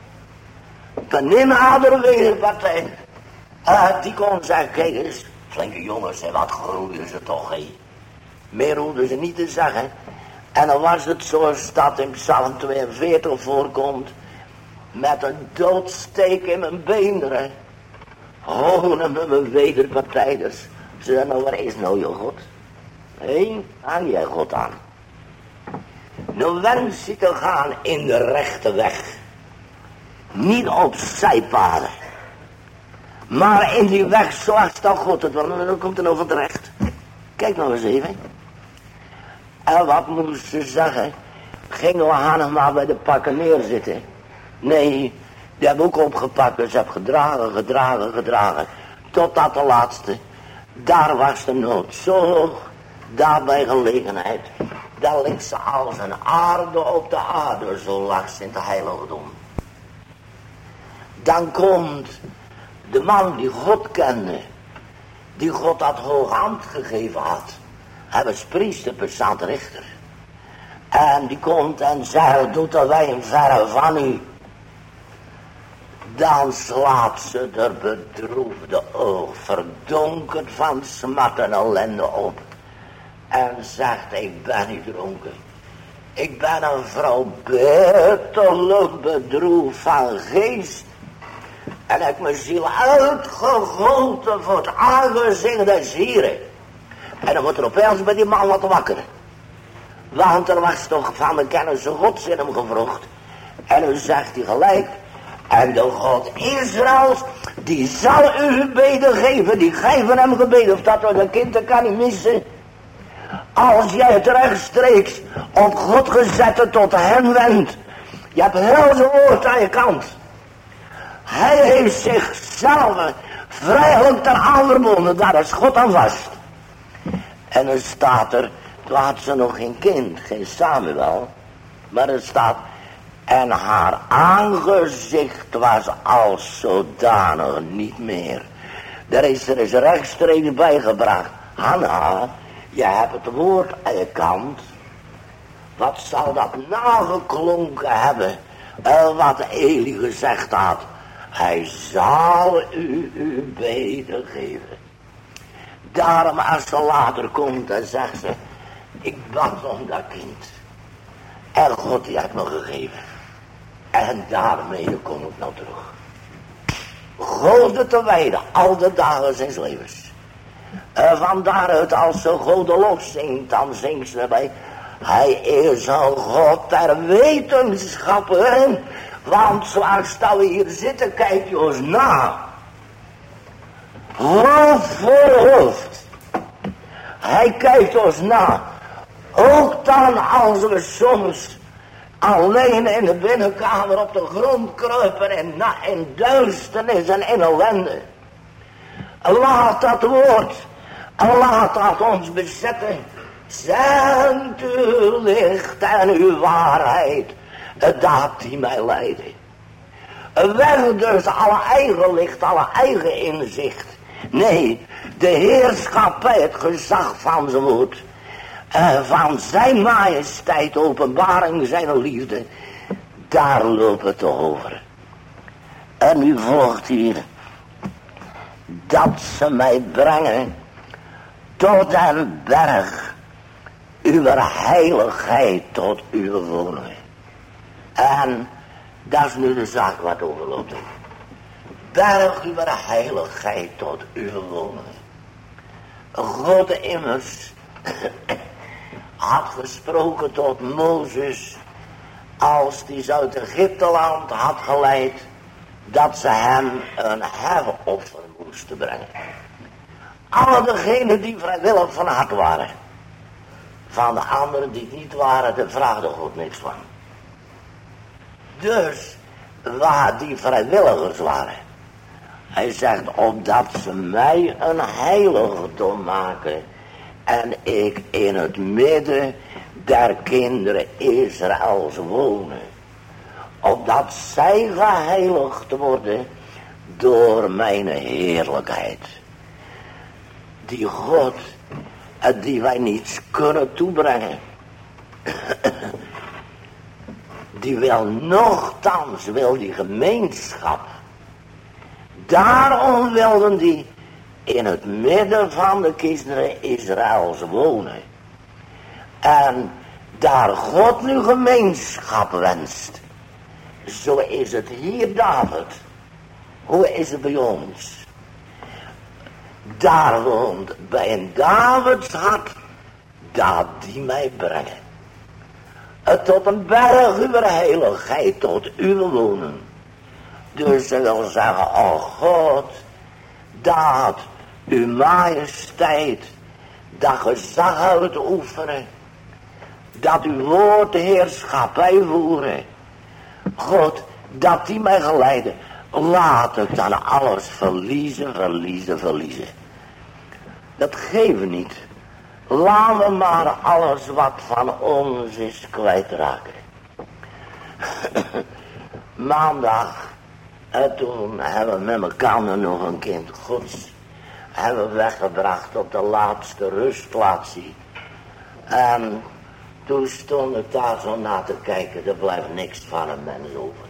Penina de weerpartij. Die kon zeggen, kijk eens, flinke jongens, en wat groeien ze toch, hé. Meer hoefden ze niet te zeggen. En dan was het zoals dat in Psalm 42 voorkomt. Met een doodsteek in mijn beenderen. Honen met mijn wederpartijders. Ze zeggen, nou, waar is nou je God? Hé, hang jij God aan. Nou wens je te gaan in de rechte weg. Niet op zijpaden. Maar in die weg zoals dat God het wil. Dan komt er nou van terecht. Kijk nou eens even. En wat moest ze zeggen? Gingen we Hanna maar bij de pakken neerzitten. Nee, die hebben ook opgepakt. Dus ze hebben gedragen. Totdat de laatste. Daar was de nood zo. Daar bij gelegenheid. Daar ligt ze als een aarde op de aarde. Zo lag ze in het heiligdom. Dan komt de man die God kende. Die God dat hoge hand gegeven had. Hij was priester, bezaad richter. En die komt en zegt, doet de wijn verre van u. Dan slaat ze de bedroefde oog, verdonkerd van smart en ellende op. En zegt, ik ben niet dronken. Ik ben een vrouw bitterlijk bedroefd van geest. En ik heb mijn ziel uitgegoten voor het aangezicht des Hieren. En dan wordt er opeens bij die man wat wakker. Want er was toch van de kennis Gods in hem gevroegd. En dan zegt hij gelijk. En de God Israëls, die zal u gebeden geven. Die geven hem gebeden. Of dat een kind, dat kan niet missen. Als jij het rechtstreeks op God gezette tot hen wendt. Je hebt heel zijn woord aan je kant. Hij heeft zichzelf vrijelijk ter aanverbonden. Daar is God aan vast. En er staat er, toen had ze nog geen kind, geen Samuel. Maar er staat, en haar aangezicht was als zodanig niet meer. Er is rechtstreeks bijgebracht. Hanna, je hebt het woord aan je kant. Wat zal dat nageklonken hebben? Wat Eli gezegd had. Hij zal u uw bede geven. Daarom als ze later komt en zegt ze, ik bad om dat kind. En God die heeft me gegeven. En daarmee kom ik nou terug. God te wijden, al de dagen zijn levens. Van daaruit als ze godeloos zingt, dan zingt ze erbij. Hij is een God ter wetenschappen. Want zoals we hier zitten, kijk je ons na. Hoofd voor hoofd. Hij kijkt ons na. Ook dan als we soms alleen in de binnenkamer op de grond kruipen in duisternis en in ellende. Laat dat woord, laat dat ons bezetten. Zend uw licht en uw waarheid, dat die mij leiden. Weg dus alle eigen licht, alle eigen inzicht. Nee, de heerschappij, het gezag van zijn woord. Van zijn majesteit, openbaring zijn liefde. Daar loopt het over. En nu volgt hier. Dat ze mij brengen tot een berg. Uw heiligheid tot uw woning. En dat is nu de zaak wat overloopt. Berg uw heiligheid tot uw woning. God immers had gesproken tot Mozes als die ze uit Egypteland had geleid, dat ze hem een hefoffer moesten brengen. Alle degenen die vrijwillig van hart waren. Van de anderen die niet waren, daar vraagde God niks van. Dus waar die vrijwilligers waren. Hij zegt, opdat ze mij een heiligdom maken. En ik in het midden der kinderen Israëls wonen. Opdat zij geheiligd worden door mijn heerlijkheid. Die God, die wij niets kunnen toebrengen. Die wil nochtans, wil die gemeenschap. Daarom wilden die in het midden van de kinderen Israëls wonen. En daar God nu gemeenschap wenst. Zo is het hier David. Hoe is het bij ons? Daar woont bij een Davids hart. Dat die mij brengen. Tot een berg uw heiligheid tot uw wonen. Dus ze wil zeggen, oh God, dat uw majesteit, dat gezag uitoefenen, dat uw woord de heerschappij voeren. God, dat die mij geleiden, laat ik dan alles verliezen. Dat geven we niet. Laten we maar alles wat van ons is kwijtraken. Maandag, en toen hebben we met elkaar nog een kind Gods. Hebben we weggebracht op de laatste rustplaatsie. En toen stond ik daar zo naar te kijken. Er blijft niks van een mens over.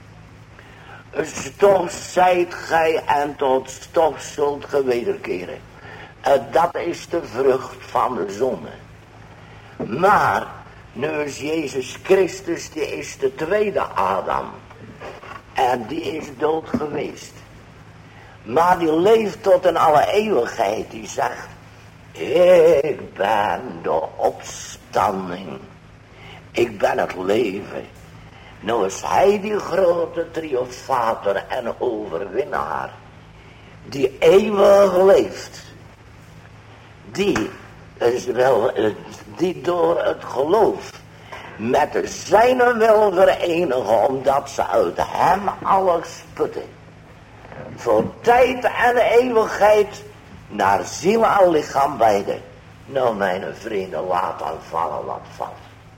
Stof zijt gij en tot stof zult ge wederkeren. Dat is de vrucht van de zonde. Maar nu is Jezus Christus, die is de tweede Adam. En die is dood geweest. Maar die leeft tot in alle eeuwigheid. Die zegt, ik ben de opstanding. Ik ben het leven. Nou is hij die grote triomfator en overwinnaar. Die eeuwig leeft. Die door het geloof met de zijne wil verenigen, omdat ze uit hem alles putten. Voor tijd en eeuwigheid, naar ziel en lichaam beide. Nou mijn vrienden, laat dan vallen wat valt.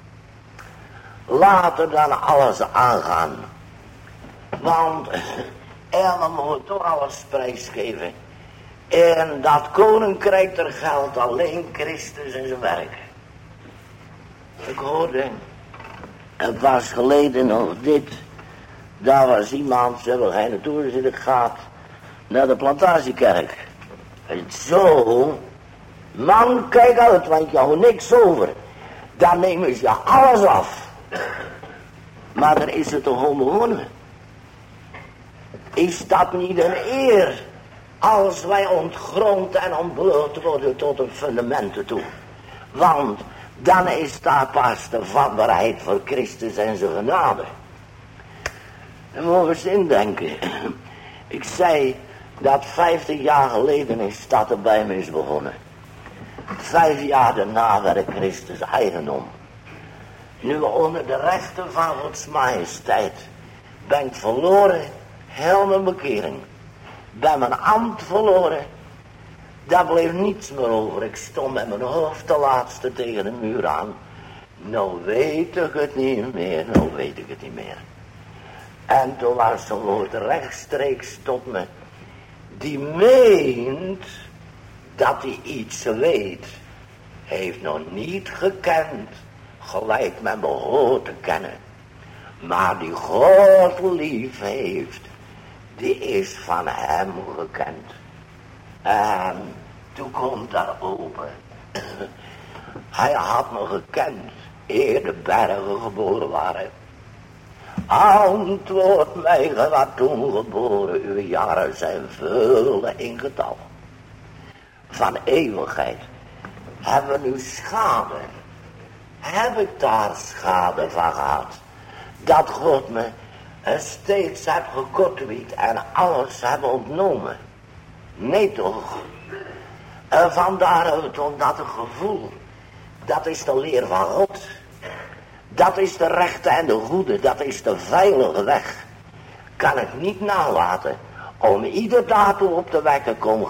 Laat er dan alles aangaan. Want we moeten toch alles prijsgeven. En dat koninkrijk er geldt alleen Christus en zijn werk. Ik hoorde, een paar geleden nog dit. Daar was iemand, ze hebben geen naartoe zitten, gaat naar de Plantatiekerk. En zo, man, kijk uit, want je houdt niks over. Dan nemen ze je alles af. Maar dan is het toch onbegonnen. Is dat niet een eer als wij ontgrond en ontbloot worden tot de fundamenten toe? Want dan is daar pas de vatbaarheid voor Christus en zijn genade. En mogen we eens indenken. Ik zei dat 50 jaar geleden is dat er bij me is begonnen. 5 jaar daarna werd ik Christus eigendom. Nu onder de rechten van Gods majesteit ben ik verloren, heel mijn bekering. Ben mijn ambt verloren, daar bleef niets meer over. Ik stond met mijn hoofd de laatste tegen de muur aan. Nou weet ik het niet meer, En toen was zo'n woord rechtstreeks tot me. Die meent dat hij iets weet, heeft nog niet gekend, gelijk men behoort te kennen. Maar die God lief heeft, die is van hem gekend. En toen komt daar open. Hij had me gekend, eer de bergen geboren waren. Antwoord mij, ge wat toen geboren, uw jaren zijn veel in getal. Van eeuwigheid hebben we nu schade. Heb ik daar schade van gehad? Dat God me steeds heb gekotwiet en alles heb ontnomen. Nee toch? Van daaruit omdat het gevoel, dat is de leer van God. Dat is de rechte en de goede, dat is de veilige weg. Kan ik niet nalaten om ieder daartoe op te wekken, kom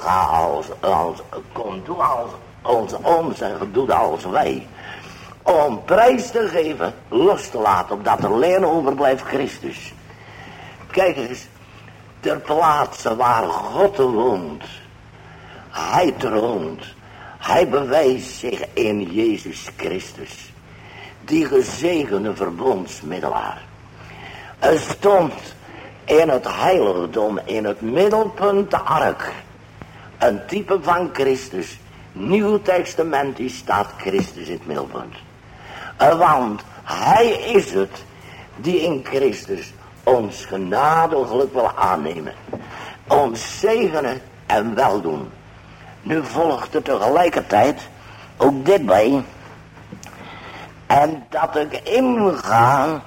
doe als ons en doe als wij. Om prijs te geven, los te laten, opdat er alleen overblijft Christus. Kijk eens, ter plaatse waar God woont, hij troont, hij bewijst zich in Jezus Christus. Die gezegende verbondsmiddelaar. Er stond in het heiligdom, in het middelpunt de ark. Een type van Christus. Nieuw Testamentisch staat Christus in het middelpunt. Want hij is het die in Christus ons genadiglijk wil aannemen. Ons zegenen en weldoen. Nu volgt er tegelijkertijd ook dit bij. En dat ik inga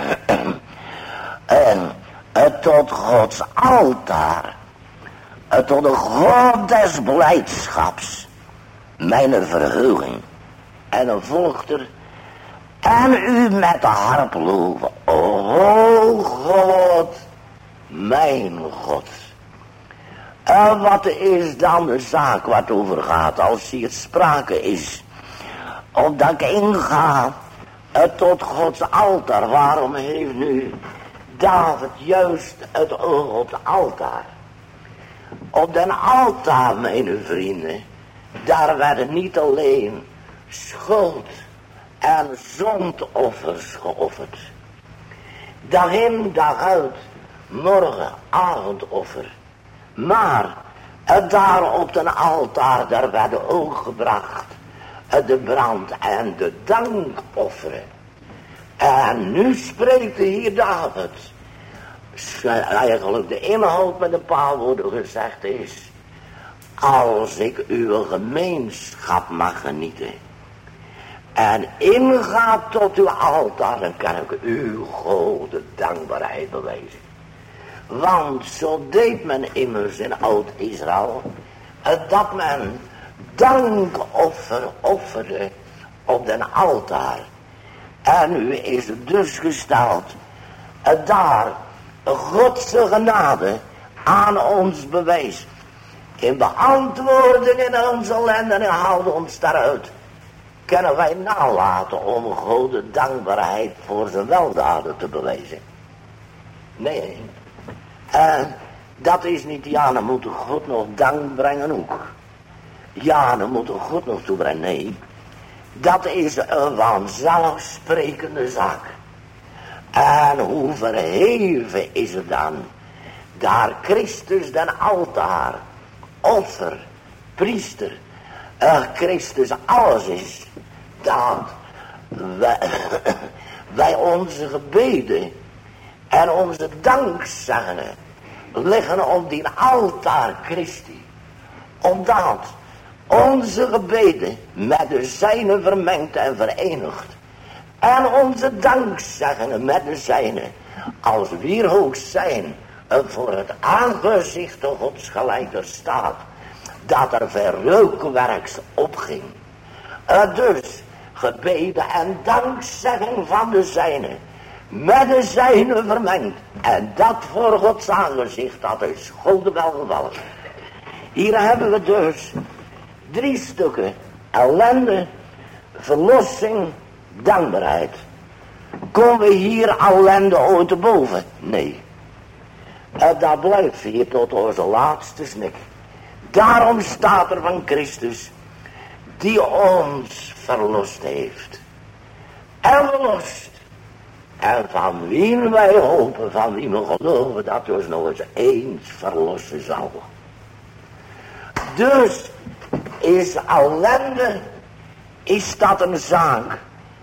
tot Gods altaar, tot de God des blijdschaps, mijn verheuging. En dan volgt er, en u met de harp loven, o God, mijn God. En wat is dan de zaak waar het over gaat, als hier sprake is? Opdat ik inga tot Gods altaar. Waarom heeft nu David juist het oog op het altaar? Op den altaar, mijn vrienden, daar werden niet alleen schuld en zondoffers geofferd. Dag in, dag uit, morgen, avondoffer. Maar daar op den altaar, daar werden ook gebracht de brand en de dankofferen. En nu spreekt hier David. Eigenlijk de inhoud met een paar woorden gezegd is: als ik uw gemeenschap mag genieten en inga tot uw altaar, dan kan ik uw grote dankbaarheid bewijzen. Want zo deed men immers in Oud-Israël, dat men dankoffer offerde op den altaar. En nu is het dus gesteld daar Godse genade aan ons bewijs. In beantwoording in onze ellende en houden ons daaruit. Kunnen wij nalaten om God de dankbaarheid voor zijn weldaden te bewijzen. Nee. Dat is niet, ja, dan moet God nog dank brengen ook. Ja, dan moet God nog toebrengen. Nee. Dat is een vanzelfsprekende zaak. En hoe verheven is het dan, daar Christus den altaar, offer, priester, Christus alles is, dat wij onze gebeden en onze dankzeggingen liggen op die altaar Christi. Omdat onze gebeden met de zijne vermengd en verenigd. En onze dankzeggingen met de zijne als wierhoog zijn voor het aangezicht Gods gelijk er staat. Dat er verreukwerks opging. Dus gebeden en dankzegging van de zijne met de zijne vermengd. En dat voor Gods aangezicht, dat is God welgevallen. Hier hebben we dus 3 stukken. Ellende, verlossing, dankbaarheid. Komen we hier ellende ooit te boven? Nee. Dat blijft hier tot onze laatste snik. Daarom staat er van Christus, die ons verlost heeft. En verlost. En van wie wij hopen, van wie we geloven, dat ons nog eens verlossen zal. Dus is ellende, is dat een zaak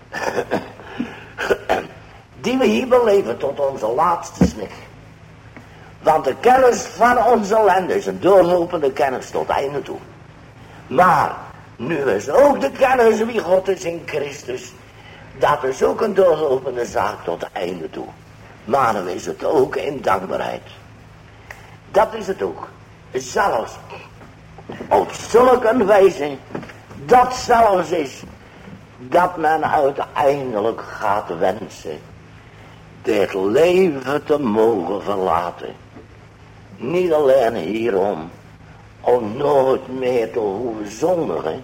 die we hier beleven tot onze laatste snik. Want de kennis van onze ellende is een doorlopende kennis tot einde toe. Maar nu is ook de kennis wie God is in Christus. Dat is ook een doorlopende zaak tot einde toe. Maar dan is het ook in dankbaarheid. Dat is het ook. Zelfs op zulke wijze dat zelfs is dat men uiteindelijk gaat wensen dit leven te mogen verlaten. Niet alleen hierom om nooit meer te hoeven zondigen,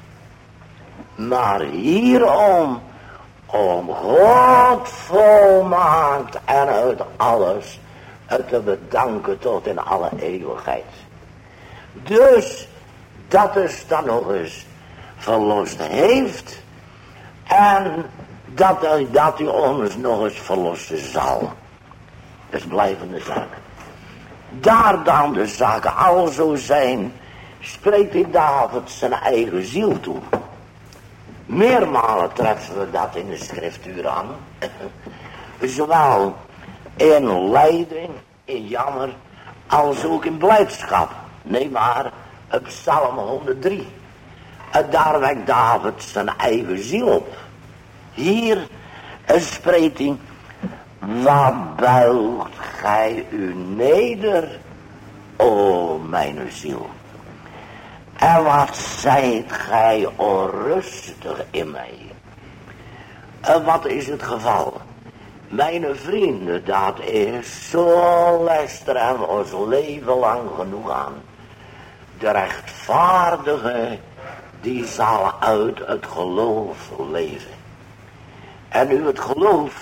maar hierom om God volmaakt en uit alles te bedanken tot in alle eeuwigheid. Dus dat is dan nog eens verlost heeft en dat hij ons nog eens verlossen zal. Dat is blijvende zaak. Daar dan de zaken al zo zijn, spreekt hij David zijn eigen ziel toe. Meermalen treffen we dat in de schriftuur aan. Zowel in lijden, in jammer, als ook in blijdschap. Neem maar op Psalm 103. Daar wekt David zijn eigen ziel op. Hier spreekt hij: wat buigt gij u neder, o mijn ziel. En wat zijt gij onrustig in mij. En wat is het geval? Mijn vrienden, dat is zo luisteren en ons leven lang genoeg aan. De rechtvaardige, die zal uit het geloof leven. En nu het geloof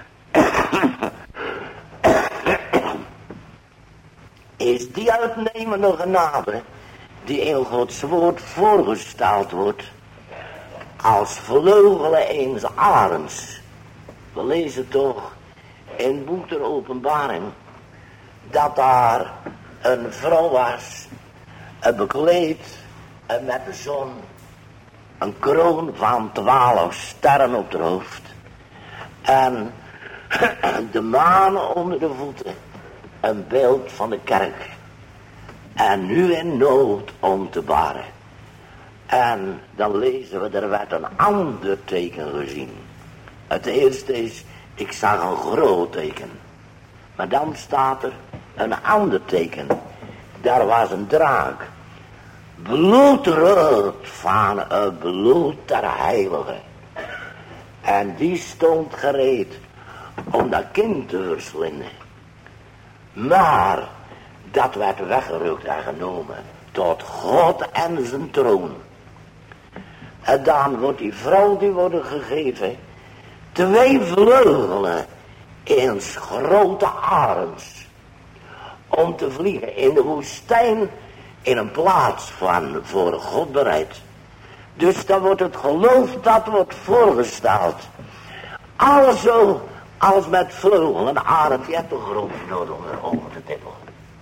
is die uitnemende genade die in Gods woord voorgesteld wordt als vleugelen eens arends. We lezen toch in het boek der Openbaring dat daar een vrouw was, bekleed met de zon, een kroon van 12 sterren op haar hoofd en de maan onder de voeten, een beeld van de kerk. En nu in nood om te baren. En dan lezen we, er werd een ander teken gezien. Het eerste is, ik zag een groot teken. Maar dan staat er een ander teken. Daar was een draak. Bloedrood van het bloed der heiligen. En die stond gereed om dat kind te verslinden. Maar dat werd weggerukt en genomen tot God en zijn troon. En dan wordt die vrouw die worden gegeven 2 vleugelen in grote arends. Om te vliegen in de woestijn in een plaats van voor God bereid. Dus dan wordt het geloof dat wordt voorgesteld. Alzo als met vleugelen. Een arend, je hebt een groot nodig om over te tippelen.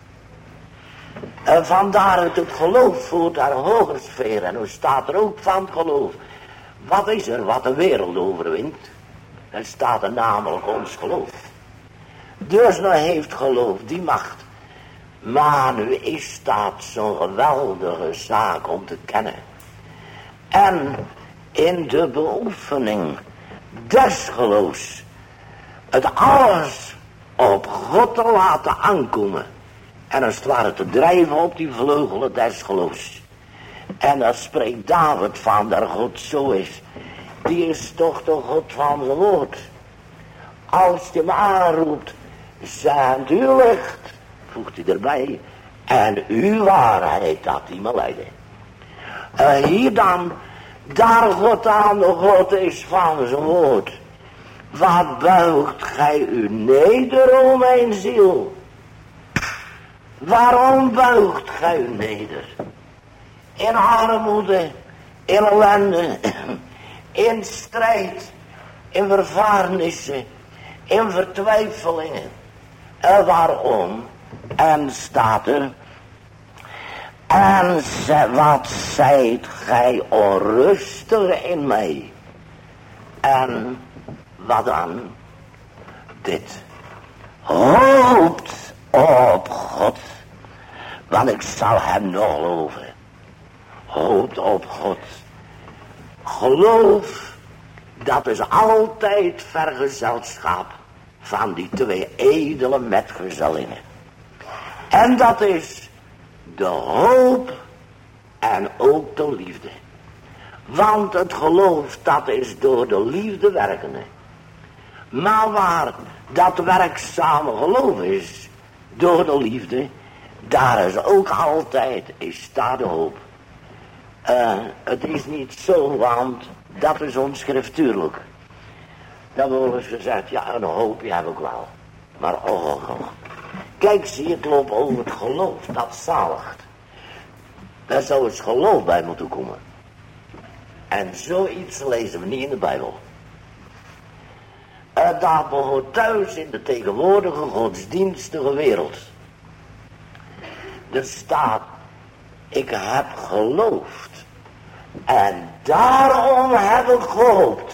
En vandaar het geloof voert naar een hogere sfeer. En hoe staat er ook van het geloof? Wat is er wat de wereld overwint? Er staat er namelijk ons geloof. Dus nou heeft geloof die macht. Maar nu is dat zo'n geweldige zaak om te kennen. En in de beoefening des geloofs. Het alles op God te laten aankomen. En als het ware te drijven op die vleugelen des geloofs. En dan spreekt David van dat God zo is. Die is toch de God van zijn woord. Als hij hem aanroept. Zend uw licht. Voegt hij erbij. En uw waarheid dat hij me leidde. Hier dan. Daar God aan de God is van zijn woord. Wat buigt gij u neder, o mijn ziel? Waarom buigt gij u neder? In armoede, in ellende, in strijd, in vervaarnissen, in vertwijfelingen. En waarom? En staat er. En wat zijt gij onrustig in mij? En wat dan? Dit. Hoopt op God. Want ik zal hem nog geloven. Hoopt op God. Geloof. Dat is altijd vergezelschap van die 2 edele metgezellinnen. En dat is de hoop en ook de liefde. Want het geloof dat is door de liefde werkende. Maar waar dat werkzame geloof is door de liefde, daar is ook altijd, is daar de hoop. Het is niet zo, want dat is onschriftuurlijk. Dan wordt eens gezegd, ja, een hoopje heb ik wel. Maar oh. Kijk, zie, het loopt over het geloof, dat zaligt. Daar zou het geloof bij moeten komen. En zoiets lezen we niet in de Bijbel. Dat behoort thuis in de tegenwoordige godsdienstige wereld. Er staat, ik heb geloofd. En daarom heb ik gehoopt.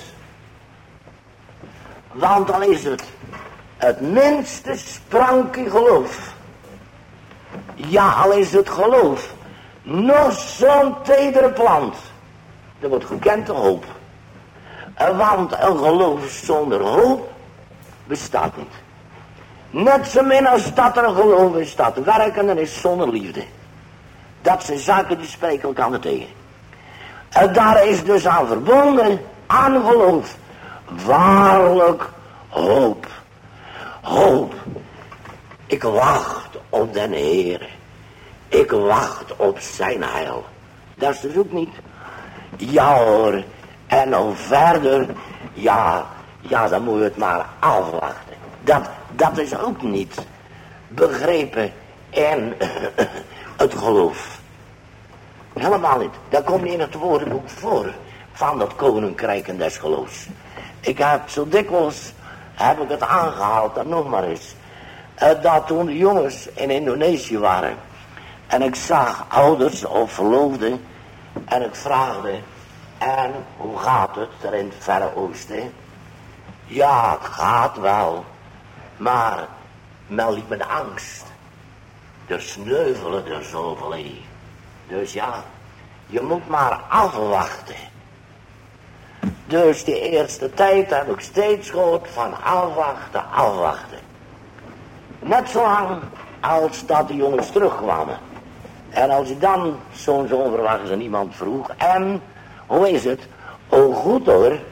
Want dan is het minste sprankje geloof. Ja, al is het geloof nog zo'n tedere plant. Er wordt gekend de hoop. Want een geloof zonder hoop bestaat niet. Net zo min als dat er een geloof is dat werken en is zonder liefde. Dat zijn zaken die spreken elkaar tegen. En daar is dus aan verbonden, aan geloof, waarlijk hoop. Hoop. Ik wacht op den Heer. Ik wacht op zijn heil. Dat is dus ook niet. Ja hoor. En dan verder. Ja, dan moet je het maar afwachten. Dat is ook niet begrepen in het geloof. Helemaal niet. Dat komt niet in het woordenboek voor. Van dat koninkrijk en des geloofs. Ik heb zo dikwijls heb ik het aangehaald, dat nog maar eens. Dat toen de jongens in Indonesië waren. En ik zag ouders of verloofden. En ik vraagde. En hoe gaat het er in het Verre Oosten? Ja, het gaat wel. Maar men liep met angst. Er sneuvelen er zoveel in. Dus ja, je moet maar afwachten. Dus de eerste tijd heb ik steeds gehoord van afwachten. Net zo lang als dat de jongens terugkwamen. En als je dan zo'n onverwachts en iemand vroeg. En hoe is het? Oh goed hoor.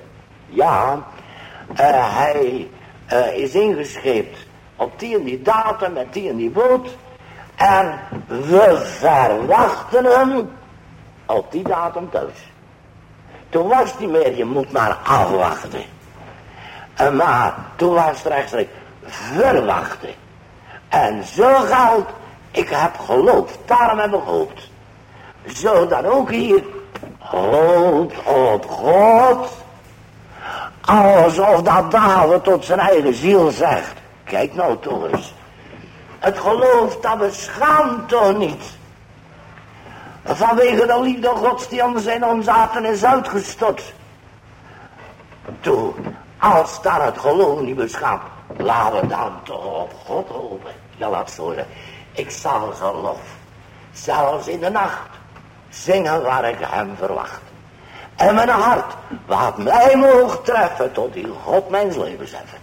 Ja, hij is ingescheept op die en die datum met die en die boot. En we verwachten hem op die datum thuis. Toen was het niet meer, je moet maar afwachten. Maar toen was het rechtstreeks verwachten. En zo geldt, ik heb geloofd, daarom heb ik gehoopt. Zo dan ook hier, hoop op God. Alsof dat David tot zijn eigen ziel zegt. Kijk nou toch eens. Het geloof dat beschaamt toch niet. Vanwege de liefde Gods die ons in ons harten is uitgestort. Toe, als daar het geloof niet beschaamt, laten we dan toch op God hopen. Ja, laat zo zeggen. Ik zal zijn lof, zelfs in de nacht, zingen waar ik hem verwacht. En mijn hart, wat mij mocht treffen, tot die God mijn leven zetten.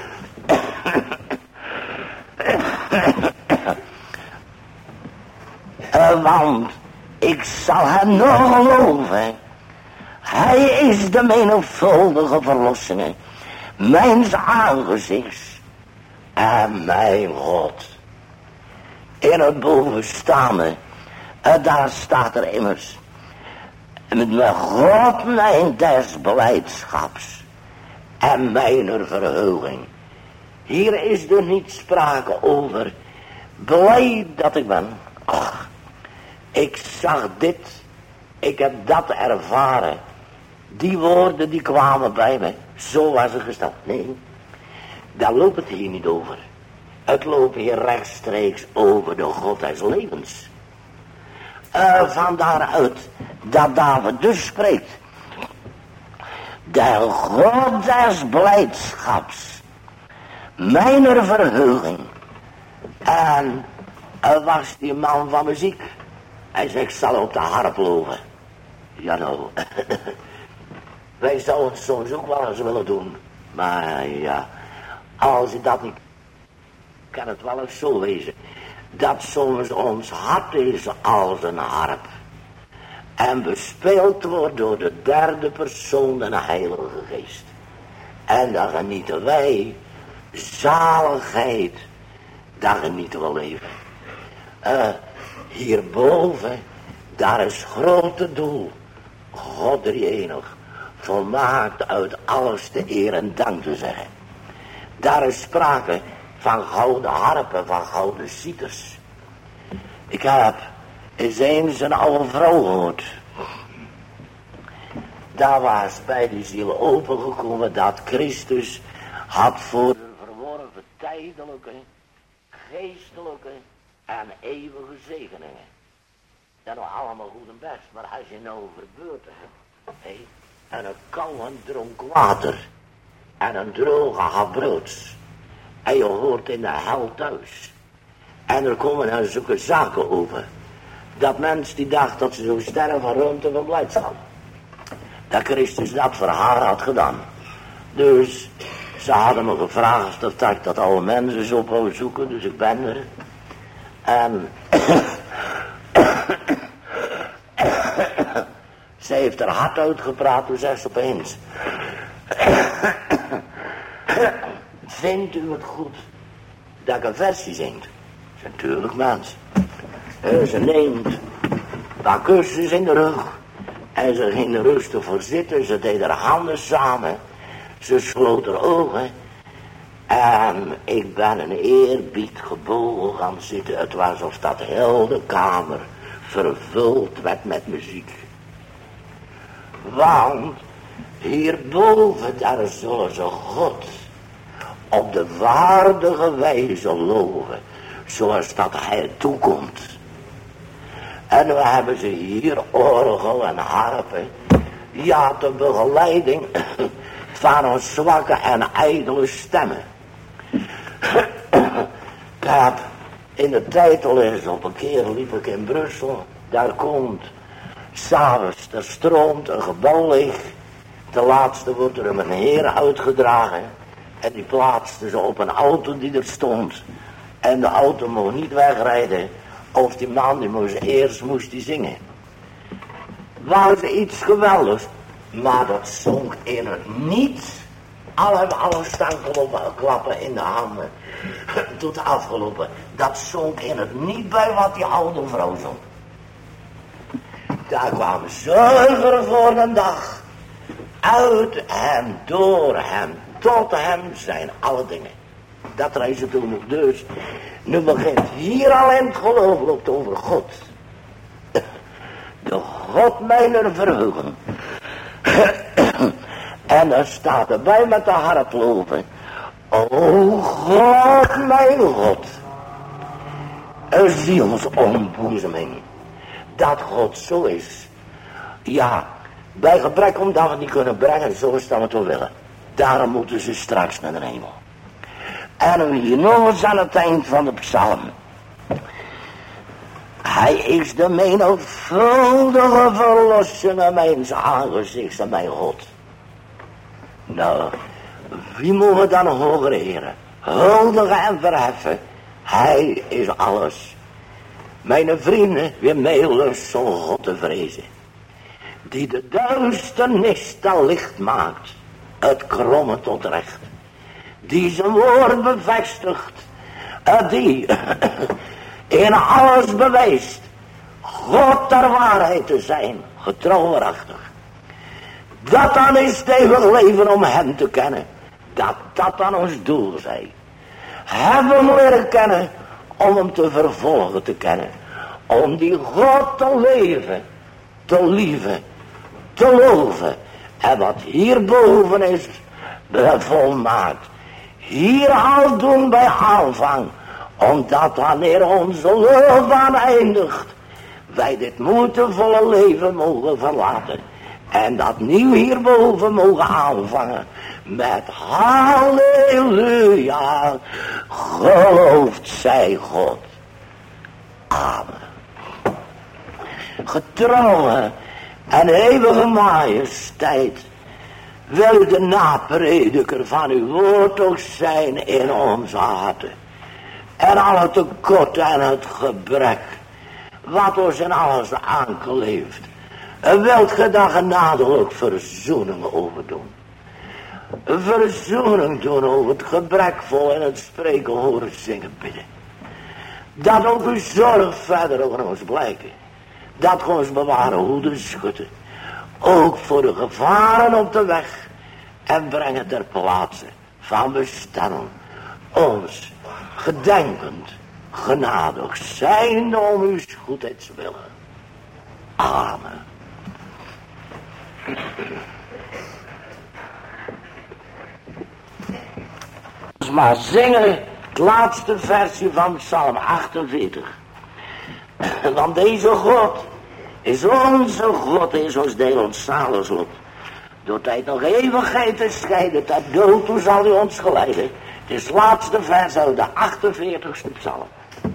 Want ik zal hem nog geloven. Hij is de menigvuldige verlossingen, mijns aangezichts en mijn God. In het bovenstaande, daar staat er immers, met mijn God mijn des belijdschaps en mijner verheuging. Hier is er niet sprake over, blij dat ik ben. Ach, ik zag dit, ik heb dat ervaren. Die woorden die kwamen bij me, zo was het gesteld. Nee, daar loopt het hier niet over. Het loopt hier rechtstreeks over de God des levens. Van daaruit dat David dus spreekt. De God des blijdschaps, mijner verheuging. En was die man van muziek. Hij zegt, ik zal op de harp loven. Ja nou, wij zouden het soms ook wel eens willen doen. Maar ja, als je dat niet, kan het wel eens zo wezen. Dat soms ons hart is als een harp. En bespeeld wordt door de derde persoon, de Heilige Geest. En dan genieten wij zaligheid. Dan genieten we leven. Hierboven, daar is grote doel. God drie-enig, volmaakt uit alles te eer en dank te zeggen. Daar is sprake van gouden harpen, van gouden citers. Ik heb eens een oude vrouw gehoord. Daar was bij die ziel opengekomen dat Christus had voor de verworven tijdelijke, geestelijke en eeuwige zegeningen. Dat is allemaal goed en best, maar als je nou verbeurten hebt, en een koude dronk water en een droge hap broods, en je hoort in de hel thuis, en er komen dan zulke zaken over, dat mens die dacht dat ze zo sterven van ruimte van blijdschap, dat Christus dat voor haar had gedaan. Dus ze hadden me gevraagd of ik dat alle mensen zo wou zoeken, dus ik ben er. En ze heeft haar hart uitgepraat, toen zei ze opeens, vindt u het goed dat ik een versie zingt? Natuurlijk mens. Ze neemt een paar kussens in de rug en ze ging er rustig voor zitten. Ze deed haar handen samen, ze sloot haar ogen en ik ben een eerbied gebogen gaan zitten. Het was alsof dat heel de kamer vervuld werd met muziek. Want hierboven daar zullen ze God op de waardige wijze loven, zoals dat hij toekomt. En we hebben ze hier orgel en harpen, ja, de begeleiding van ons zwakke en ijdele stemmen. Ik heb in de tijd al eens op een keer liep ik in Brussel, daar komt 's'avonds, er stroomt een gebouw leeg. De laatste wordt er een heer uitgedragen. En die plaatste ze op een auto die er stond. En de auto mocht niet wegrijden. Of die man die moest eerst zingen. Was iets geweldigs. Maar dat zonk in het niet. Alle stanken klappen in de handen. Tot afgelopen. Dat zonk in het niet bij wat die oude vrouw zong. Daar kwam zuiver voor de dag. Uit hem, door hem, tot hem zijn alle dingen. Dat reizen toen nog dus. Nu begint hier alleen het geloof loopt over God. De God mijner verheugen. En dan staat erbij met de hart lopen. O God, mijn God. Een zielsontboezeming. Dat God zo is. Ja, bij gebrek omdat we het niet kunnen brengen, zo is dat we het wel willen. Daarom moeten ze straks naar de hemel. En hier nog eens aan het eind van de psalm. Hij is de menigvuldige verlossingen mijns aangezichts en mijn God. Nou, wie moeten we dan hoger heren? Huldigen en verheffen. Hij is alles. Mijn vrienden, weer meelust om God te vrezen. Die de duisternis dan licht maakt. Het kromme tot recht. Die zijn woord bevestigt. Die in alles bewijst. God der waarheid te zijn. Getrouw waarachtig. Dat dan is het eeuwig leven om hem te kennen. Dat dan ons doel zij. Hebben we leren kennen om hem te vervolgen te kennen. Om die God te leven, te lieven, te loven. En wat hierboven is, volmaakt. Hier al doen bij aanvang. Omdat wanneer onze loopbaan eindigt, wij dit moeitevolle leven mogen verlaten. En dat nieuw hierboven mogen aanvangen. Met halleluja. Geloofd zij God. Amen. Getrouwe en eeuwige majesteit. Wil de naprediker van uw woord ook zijn in onze harten. En alle tekorten en het gebrek. Wat ons in alles aankleeft. Wilt ge daar genadelijk verzoening over doen. Verzoening doen over het gebrekvol en het spreken horen zingen bidden. Dat ook uw zorg verder over ons blijken. Dat ge ons bewaren hoeden schutten. Ook voor de gevaren op de weg. En brengen ter plaatse van bestemming. Ons gedenkend, genadig zijnde om uw goedheids willen. Amen. Dus maar zingen het laatste versje van Psalm 48. Want deze God is onze God, is ons deel, ons zalig lot. Door tijd nog eeuwigheid te scheiden, ter dood toe zal u ons geleiden. Het is het laatste vers uit de 48ste psalm.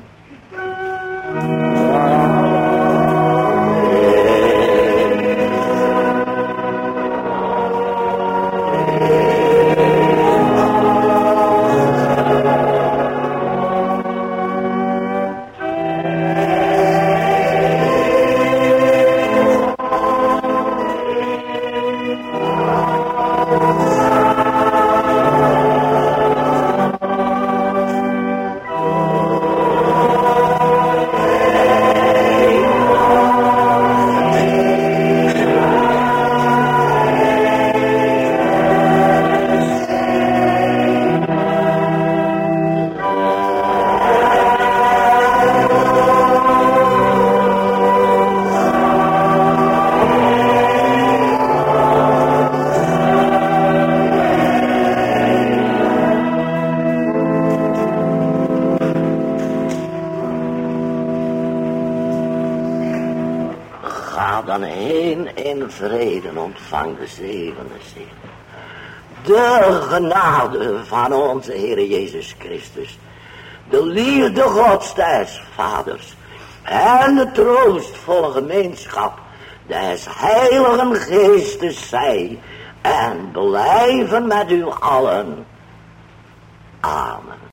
Vrede ontvang de zevende zegen. De genade van onze Heer Jezus Christus. De liefde Gods des Vaders. En de troostvolle gemeenschap des Heiligen Geestes zij. En blijven met u allen. Amen.